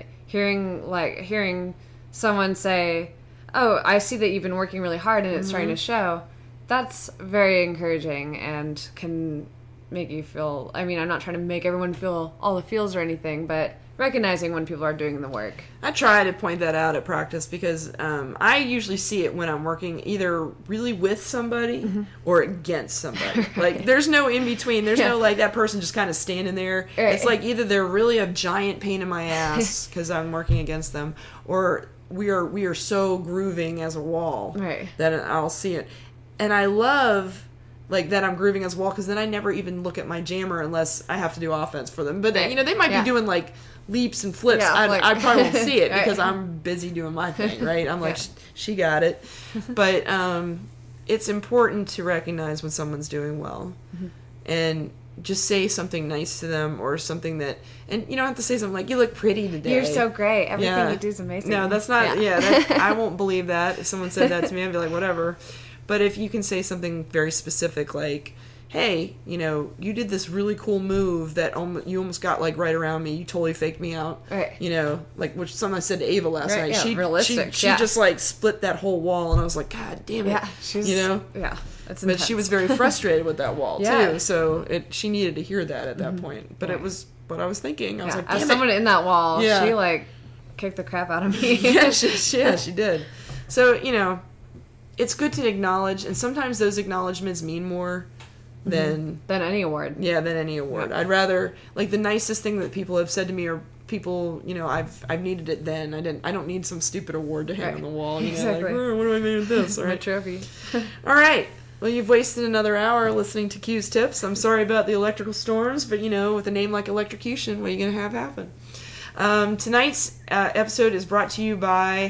[SPEAKER 3] hearing someone say, oh, I see that you've been working really hard and it's starting to show, that's very encouraging and can make you feel, I mean, I'm not trying to make everyone feel all the feels or anything, but recognizing when people are doing the work.
[SPEAKER 2] I try to point that out at practice because I usually see it when I'm working either really with somebody or against somebody. Like, there's no in between. There's no, like, that person just kind of standing there. It's like either they're really a giant pain in my ass because I'm working against them, or we are so grooving as a wall that I'll see it. And I love, like, that I'm grooving as a wall because then I never even look at my jammer unless I have to do offense for them. But, they might be doing, like, leaps and flips. I probably won't see it because I'm busy doing my thing, right? I'm like, she got it. But it's important to recognize when someone's doing well and just say something nice to them or something that, and you don't have to say something like, you look pretty today.
[SPEAKER 3] You're so great. Everything you do is amazing.
[SPEAKER 2] No, that's not, I won't believe that. If someone said that to me, I'd be like, whatever. But if you can say something very specific like, hey, you did this really cool move that you almost got, like, right around me. You totally faked me out.
[SPEAKER 3] Right.
[SPEAKER 2] Like, which something I said to Ava last night.
[SPEAKER 3] Yeah, realistic.
[SPEAKER 2] She just, like, split that whole wall, and I was like, God damn it.
[SPEAKER 3] Yeah. Yeah. That's intense.
[SPEAKER 2] But she was very frustrated with that wall, too. So she needed to hear that at that point. But it was what I was thinking. I was like, damn
[SPEAKER 3] as someone in that wall,
[SPEAKER 2] Yeah.
[SPEAKER 3] she, like, kicked the crap out of me.
[SPEAKER 2] Yeah, she did. So, it's good to acknowledge, and sometimes those acknowledgments mean more than
[SPEAKER 3] any award.
[SPEAKER 2] Yeah, than any award. I'd rather, like, the nicest thing that people have said to me, or people, I've needed it then. I don't need some stupid award to hang on the wall.
[SPEAKER 3] Exactly.
[SPEAKER 2] Like, what do I mean with this?
[SPEAKER 3] My trophy.
[SPEAKER 2] All right. Well, you've wasted another hour listening to Q's tips. I'm sorry about the electrical storms, but, with a name like Electrocution, what are you going to have happen? Tonight's episode is brought to you by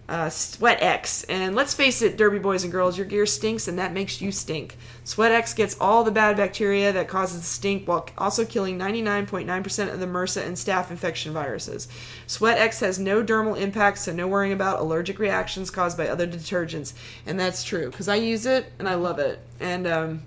[SPEAKER 2] SweatX. And let's face it, Derby boys and girls, your gear stinks, and that makes you stink. SweatX gets all the bad bacteria that causes the stink while also killing 99.9% of the MRSA and staph infection viruses. SweatX has no dermal impacts, so no worrying about allergic reactions caused by other detergents. And that's true, because I use it, and I love it. And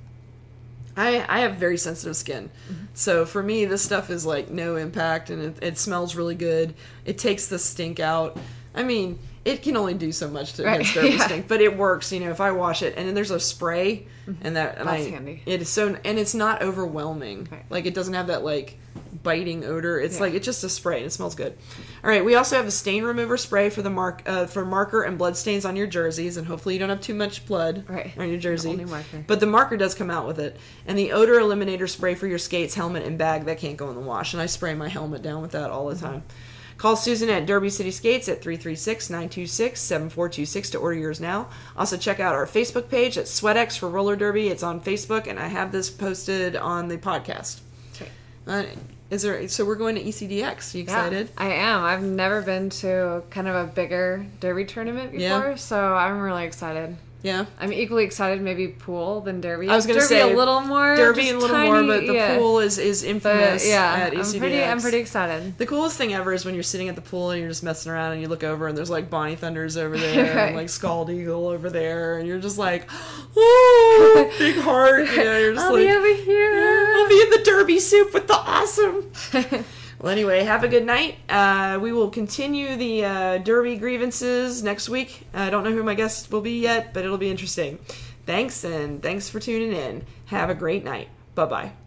[SPEAKER 2] I have very sensitive skin. So for me, this stuff is like no impact, and it smells really good. It takes the stink out. I mean, it can only do so much to
[SPEAKER 3] Right,
[SPEAKER 2] against Derby
[SPEAKER 3] yeah.
[SPEAKER 2] stink, but it works. If I wash it, and then there's a spray, and
[SPEAKER 3] That's handy.
[SPEAKER 2] It is so, and it's not overwhelming.
[SPEAKER 3] Right.
[SPEAKER 2] Like it doesn't have that like biting odor. It's
[SPEAKER 3] Yeah.
[SPEAKER 2] like it's just a spray, and it smells good. All right, we also have a stain remover spray for the for marker and blood stains on your jerseys, and hopefully you don't have too much blood
[SPEAKER 3] Right.
[SPEAKER 2] on your jersey.
[SPEAKER 3] Only marker.
[SPEAKER 2] But the marker does come out with it, and the odor eliminator spray for your skates, helmet, and bag that can't go in the wash. And I spray my helmet down with that all the time. Call Susan at Derby City Skates at 336-926-7426 to order yours now. Also, check out our Facebook page at SweatX for Roller Derby. It's on Facebook, and I have this posted on the podcast. So we're going to ECDX. You excited?
[SPEAKER 3] Yeah, I am. I've never been to kind of a bigger derby tournament before,
[SPEAKER 2] Yeah.
[SPEAKER 3] so I'm really excited.
[SPEAKER 2] Yeah.
[SPEAKER 3] I'm equally excited, maybe pool than derby.
[SPEAKER 2] I was going to
[SPEAKER 3] Derby
[SPEAKER 2] say
[SPEAKER 3] a little more,
[SPEAKER 2] Derby
[SPEAKER 3] just
[SPEAKER 2] a little
[SPEAKER 3] tiny,
[SPEAKER 2] more, but the
[SPEAKER 3] yeah.
[SPEAKER 2] pool is infamous
[SPEAKER 3] But yeah,
[SPEAKER 2] at ECDX.
[SPEAKER 3] I'm pretty excited.
[SPEAKER 2] The coolest thing ever is when you're sitting at the pool and you're just messing around and you look over and there's like Bonnie Thunders over there
[SPEAKER 3] Right.
[SPEAKER 2] and like Scald Eagle over there and you're just like, oh, big heart. You're just
[SPEAKER 3] I'll
[SPEAKER 2] like,
[SPEAKER 3] be over here.
[SPEAKER 2] I'll be in the Derby soup with the awesome. Well, anyway, have a good night. We will continue the Derby grievances next week. I don't know who my guest will be yet, but it'll be interesting. Thanks, and thanks for tuning in. Have a great night. Bye-bye.